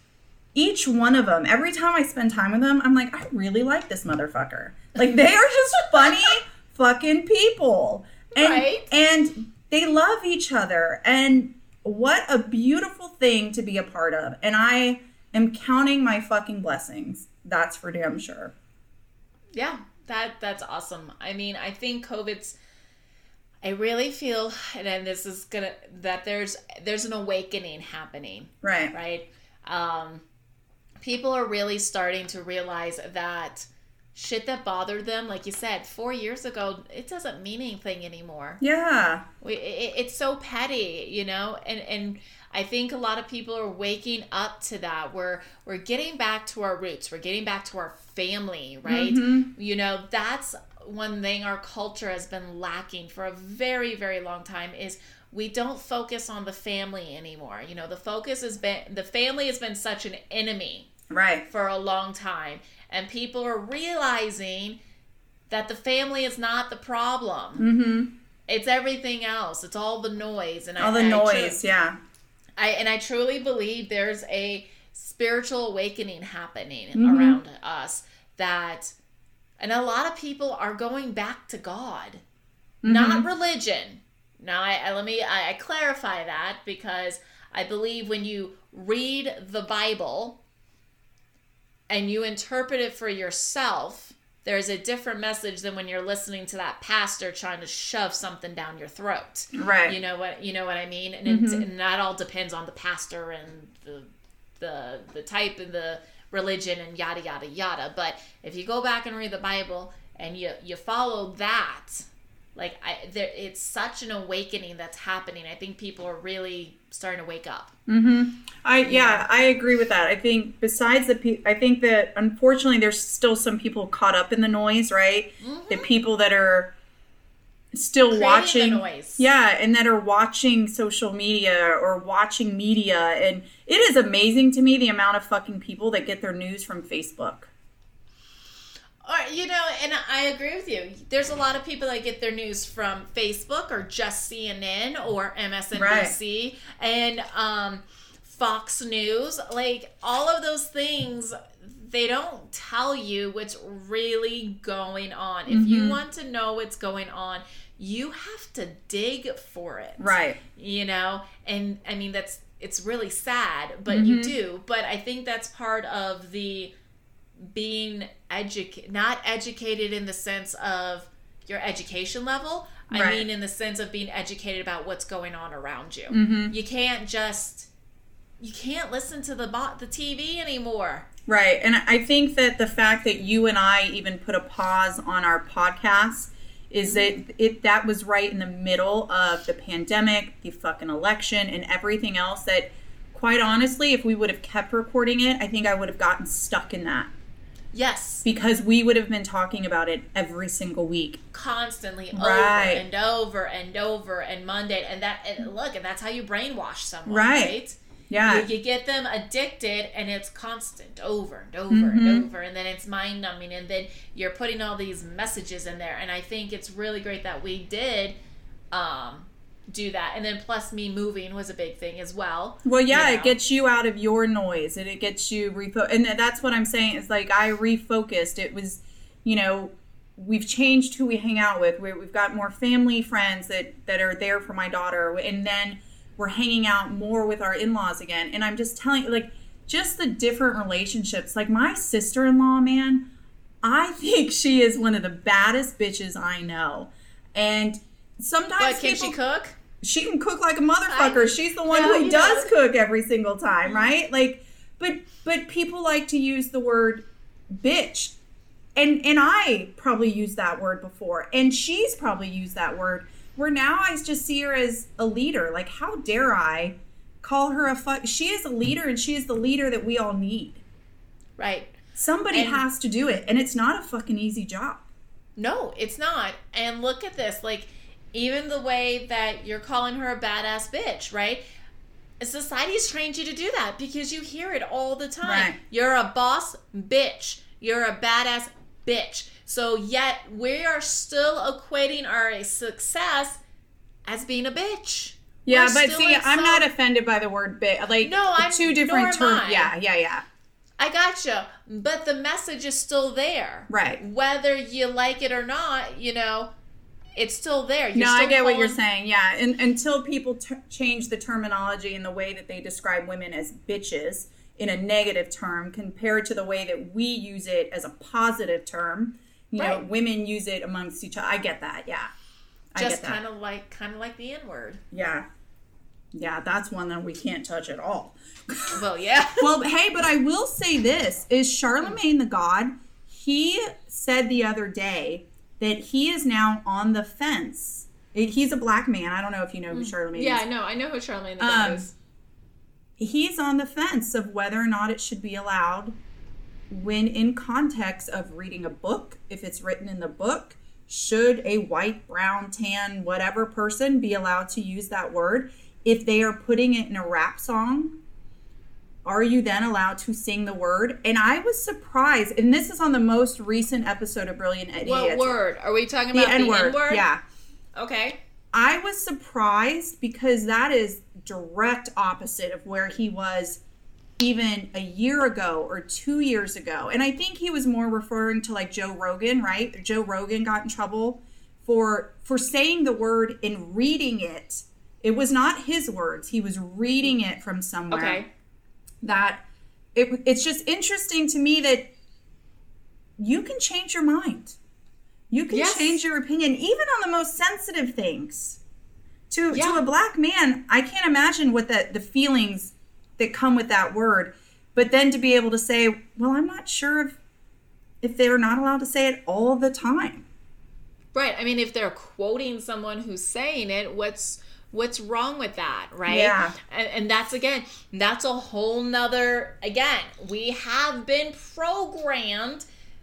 each one of them, every time I spend time with them, I'm like, I really like this motherfucker. Like, they are just funny fucking people. And, right. And they love each other. And what a beautiful thing to be a part of. And I am counting my fucking blessings. That's for damn sure. Yeah, that that's awesome. I mean, I think COVID's, I really feel, and this is gonna, that there's there's an awakening happening. Right. Right. Um, people are really starting to realize that shit that bothered them, like you said, four years ago, it doesn't mean anything anymore. Yeah. We, it, it's so petty, you know, and and I think a lot of people are waking up to that. We're we're getting back to our roots. We're getting back to our family, right? Mm-hmm. You know, that's one thing our culture has been lacking for a very, very long time is we don't focus on the family anymore. You know, the focus has been, the family has been such an enemy. Right. For a long time. And people are realizing that the family is not the problem. Mm-hmm. It's everything else. It's all the noise. And all I, the I noise, tru- yeah. I and I truly believe there's a spiritual awakening happening Mm-hmm. around us that, and a lot of people are going back to God, Mm-hmm. not religion. Now, I, I let me I, I clarify that because I believe when you read the Bible and you interpret it for yourself, there's a different message than when you're listening to that pastor trying to shove something down your throat. Right. You know what you know what I mean? And, Mm-hmm. it's, and that all depends on the pastor and the the the type and the religion and yada yada yada. But if you go back and read the Bible and you you follow that, like I there it's such an awakening that's happening. I think people are really starting to wake up. Mm-hmm. I yeah, I agree with that. I think besides the pe- I think that unfortunately there's still some people caught up in the noise, right? Mm-hmm. The people that are still Creating watching the noise. Yeah, and that are watching social media or watching media, and it is amazing to me the amount of fucking people that get their news from Facebook. Or, you know, and I agree with you. There's a lot of people that get their news from Facebook or just C N N or M S N B C right. and um, Fox News. Like, all of those things, they don't tell you what's really going on. Mm-hmm. If you want to know what's going on, you have to dig for it. Right. You know? And, I mean, that's it's really sad, but mm-hmm. you do. But I think that's part of the being educated, not educated in the sense of your education level. I right. mean in the sense of being educated about what's going on around you. Mm-hmm. You can't just, you can't listen to the bot, the T V anymore. Right. And I think that the fact that you and I even put a pause on our podcast is that it that was right in the middle of the pandemic, the fucking election, and everything else that, quite honestly, if we would have kept recording it, I think I would have gotten stuck in that. Yes. Because we would have been talking about it every single week. Constantly, right. over and over and over and Monday. And that, and look, and that's how you brainwash someone, right? right? Yeah. You, you get them addicted and it's constant, over and over mm-hmm. and over. And then it's mind numbing. And then you're putting all these messages in there. And I think it's really great that we did um, do that. And then plus me moving was a big thing as well. Well, yeah, you know? It gets you out of your noise and it gets you refocused. And that's what I'm saying is like I refocused. It was, you know, we've changed who we hang out with. we we've got more family friends that, that are there for my daughter. And then we're hanging out more with our in-laws again. And I'm just telling you, like, just the different relationships. Like my sister-in-law, man, I think she is one of the baddest bitches I know. And sometimes But can people, she cook? She can cook like a motherfucker. I, She's the one no, who does know. cook every single time, right? Like, but but people like to use the word bitch. And and I probably used that word before. And she's probably used that word. Where now I just see her as a leader. Like, how dare I call her a fuck? She is a leader, and she is the leader that we all need. Right. Somebody and, has to do it, and it's not a fucking easy job. No, it's not. And look at this. Like, even the way that you're calling her a badass bitch, right? Society's trained you to do that because you hear it all the time. Right. You're a boss bitch. You're a badass bitch. So yet we are still equating our success as being a bitch. Yeah, We're but still see, like I'm some... not offended by the word bitch. Like, no, I'm two different terms. Yeah, yeah, yeah. I gotcha. But the message is still there. Right. Whether you like it or not, you know, it's still there. You're no, still I get calling... what you're saying. Yeah. And until people t- change the terminology and the way that they describe women as bitches in a negative term compared to the way that we use it as a positive term, you right. know, women use it amongst each other. I get that. Yeah. I Just get that. kind of like, kind of like the N-word. Yeah. Yeah, that's one that we can't touch at all. Well, yeah. Well, hey, but I will say this, is Charlemagne the God, he said the other day that he is now on the fence. He's a black man. I don't know if you know who Charlemagne yeah, is. Yeah, I know. I know who Charlemagne the God um, is. He's on the fence of whether or not it should be allowed when in context of reading a book, if it's written in the book, should a white, brown, tan, whatever person be allowed to use that word? If they are putting it in a rap song, are you then allowed to sing the word? And I was surprised, and this is on the most recent episode of Brilliant Idiots. What word? Are we talking about the N-word? The N-word? Yeah. Okay. I was surprised because that is direct opposite of where he was even a year ago or two years ago. And I think he was more referring to like Joe Rogan, right? Joe Rogan got in trouble for for saying the word and reading it. It was not his words. He was reading it from somewhere. Okay. That it, it's just interesting to me that you can change your mind. You can yes. change your opinion, even on the most sensitive things. To yeah. to a black man, I can't imagine what the, the feelings that come with that word. But then to be able to say, well, I'm not sure if if they're not allowed to say it all the time. Right. I mean, if they're quoting someone who's saying it, what's what's wrong with that, right? Yeah. And, and that's, again, that's a whole nother, again, we have been programmed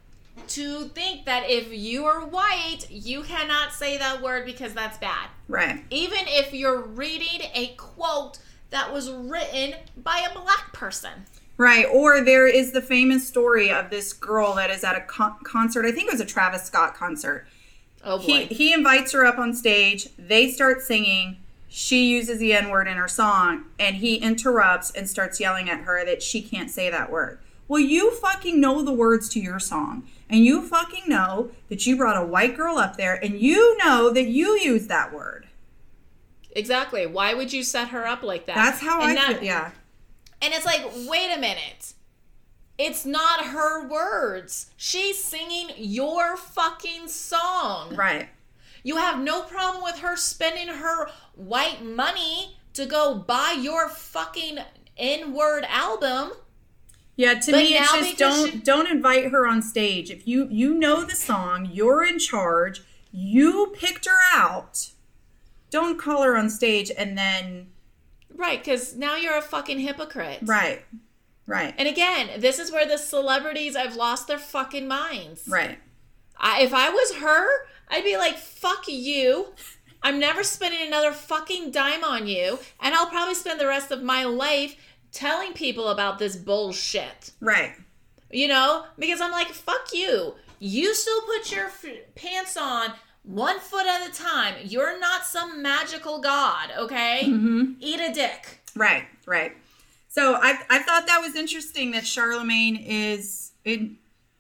to think that if you are white, you cannot say that word because that's bad. Right. Even if you're reading a quote that was written by a black person. Right. Or there is the famous story of this girl that is at a con- concert. I think it was a Travis Scott concert. Oh, boy. He, he invites her up on stage. They start singing. She uses the N-word in her song. And he interrupts and starts yelling at her that she can't say that word. Well, you fucking know the words to your song. And you fucking know that you brought a white girl up there. And you know that you used that word. Exactly. Why would you set her up like that? That's how and I that, feel. Yeah. And it's like, wait a minute. It's not her words. She's singing your fucking song. Right. You have no problem with her spending her white money to go buy your fucking N-word album. Yeah, to But me it's now just because don't she- don't invite her on stage. If you you know the song, you're in charge, you picked her out. Don't call her on stage and then Right, because now you're a fucking hypocrite. Right. Right. And again, this is where the celebrities have lost their fucking minds. Right. I, if I was her, I'd be like, fuck you. I'm never spending another fucking dime on you. And I'll probably spend the rest of my life telling people about this bullshit. Right. You know? Because I'm like, fuck you. You still put your f- pants on one foot at a time. You're not some magical god, okay? Mm-hmm. Eat a dick. Right. Right. So I I thought that was interesting that Charlemagne is in.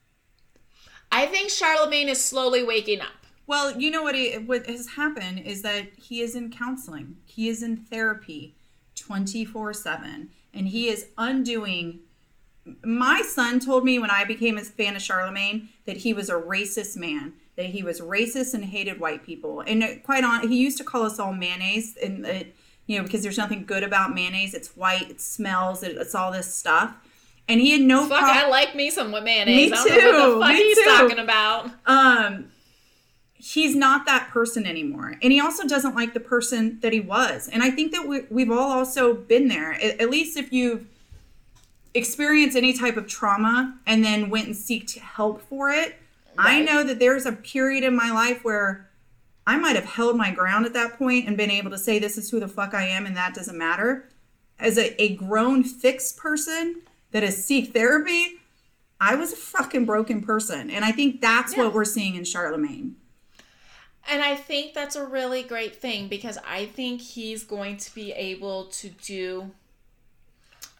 I think Charlemagne is slowly waking up. Well, you know what he, what has happened is that he is in counseling. He is in therapy twenty-four seven. And he is undoing. My son told me when I became a fan of Charlemagne that he was a racist man. That he was racist and hated white people. And quite on, he used to call us all mayonnaise. And, it, you know, because there's nothing good about mayonnaise. It's white, it smells, it, it's all this stuff. And he had no Fuck, problem. I like me some mayonnaise. Me I don't know what the too, fuck me he's too. talking about. Um, he's not that person anymore. And he also doesn't like the person that he was. And I think that we, we've all also been there. At, at least if you've experienced any type of trauma and then went and sought help for it. Right. I know that there's a period in my life where I might have held my ground at that point and been able to say, this is who the fuck I am and that doesn't matter. As a, a grown, fixed person that has seeked therapy, I was a fucking broken person. And I think that's yeah. what we're seeing in Charlemagne. And I think that's a really great thing because I think he's going to be able to do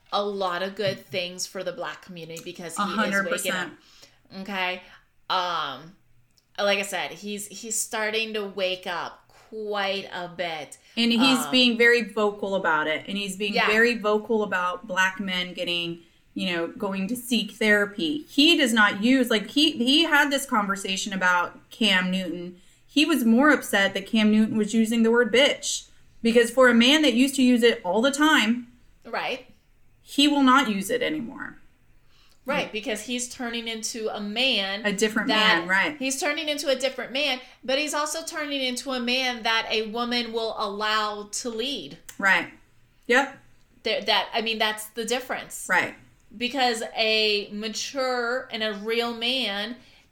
a lot of good things for the Black community because he one hundred is waking up. percent. Okay. Um, like I said, he's he's starting to wake up quite a bit. And he's um, being very vocal about it. And he's being yeah. very vocal about Black men getting, you know, going to seek therapy. He does not use, like, he, he had this conversation about Cam Newton. He was more upset that Cam Newton was using the word bitch. Because for a man that used to use it all the time, right, he will not use it anymore. Right, because he's turning into a man. A different that, man, right. He's turning into a different man, but he's also turning into a man that a woman will allow to lead. Right. Yep. There, that I mean, that's the difference. Right. Because a mature and a real man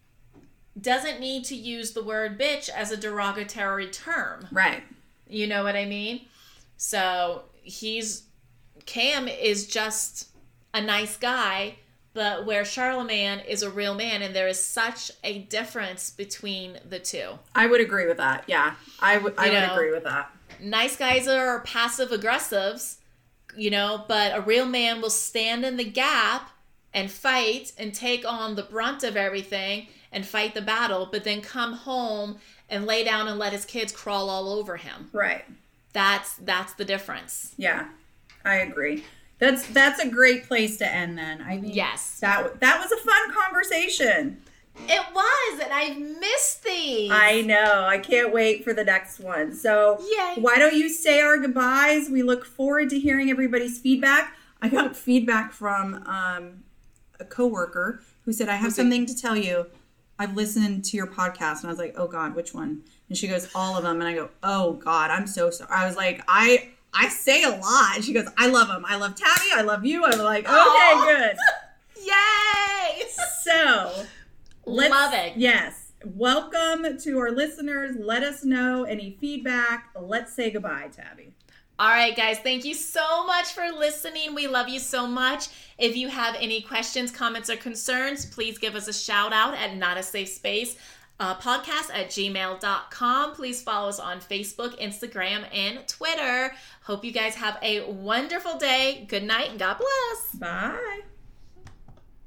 doesn't need to use the word bitch as a derogatory term. Right. You know what I mean? So he's, Cam is just a nice guy, but where Charlemagne is a real man, and there is such a difference between the two. I would agree with that. Yeah, I would. I You would know, agree with that. Nice guys are passive aggressives, you know, but a real man will stand in the gap and fight and take on the brunt of everything and fight the battle, but then come home and lay down and let his kids crawl all over him. Right. That's that's the difference. Yeah, I agree. That's that's a great place to end then. I think Yes. that that was a fun conversation. It was, and I've missed these. I know. I can't wait for the next one. So Yay. why don't you say our goodbyes? We look forward to hearing everybody's feedback. I got feedback from um, a coworker who said, I have Was it- something to tell you. I've listened to your podcast. And I was like, oh God, which one? And she goes, all of them. And I go, oh God, I'm so sorry. I was like, I I say a lot. And she goes, I love them. I love Tabby. I love you. I'm like, okay, Aw. good. Yay! So, let's, Love it. Yes. Welcome to our listeners. Let us know any feedback. Let's say goodbye, Tabby. All right, guys, thank you so much for listening. We love you so much. If you have any questions, comments, or concerns, please give us a shout out at Not a Safe Space uh, podcast at gmail dot com. Please follow us on Facebook, Instagram, and Twitter. Hope you guys have a wonderful day. Good night and God bless. Bye.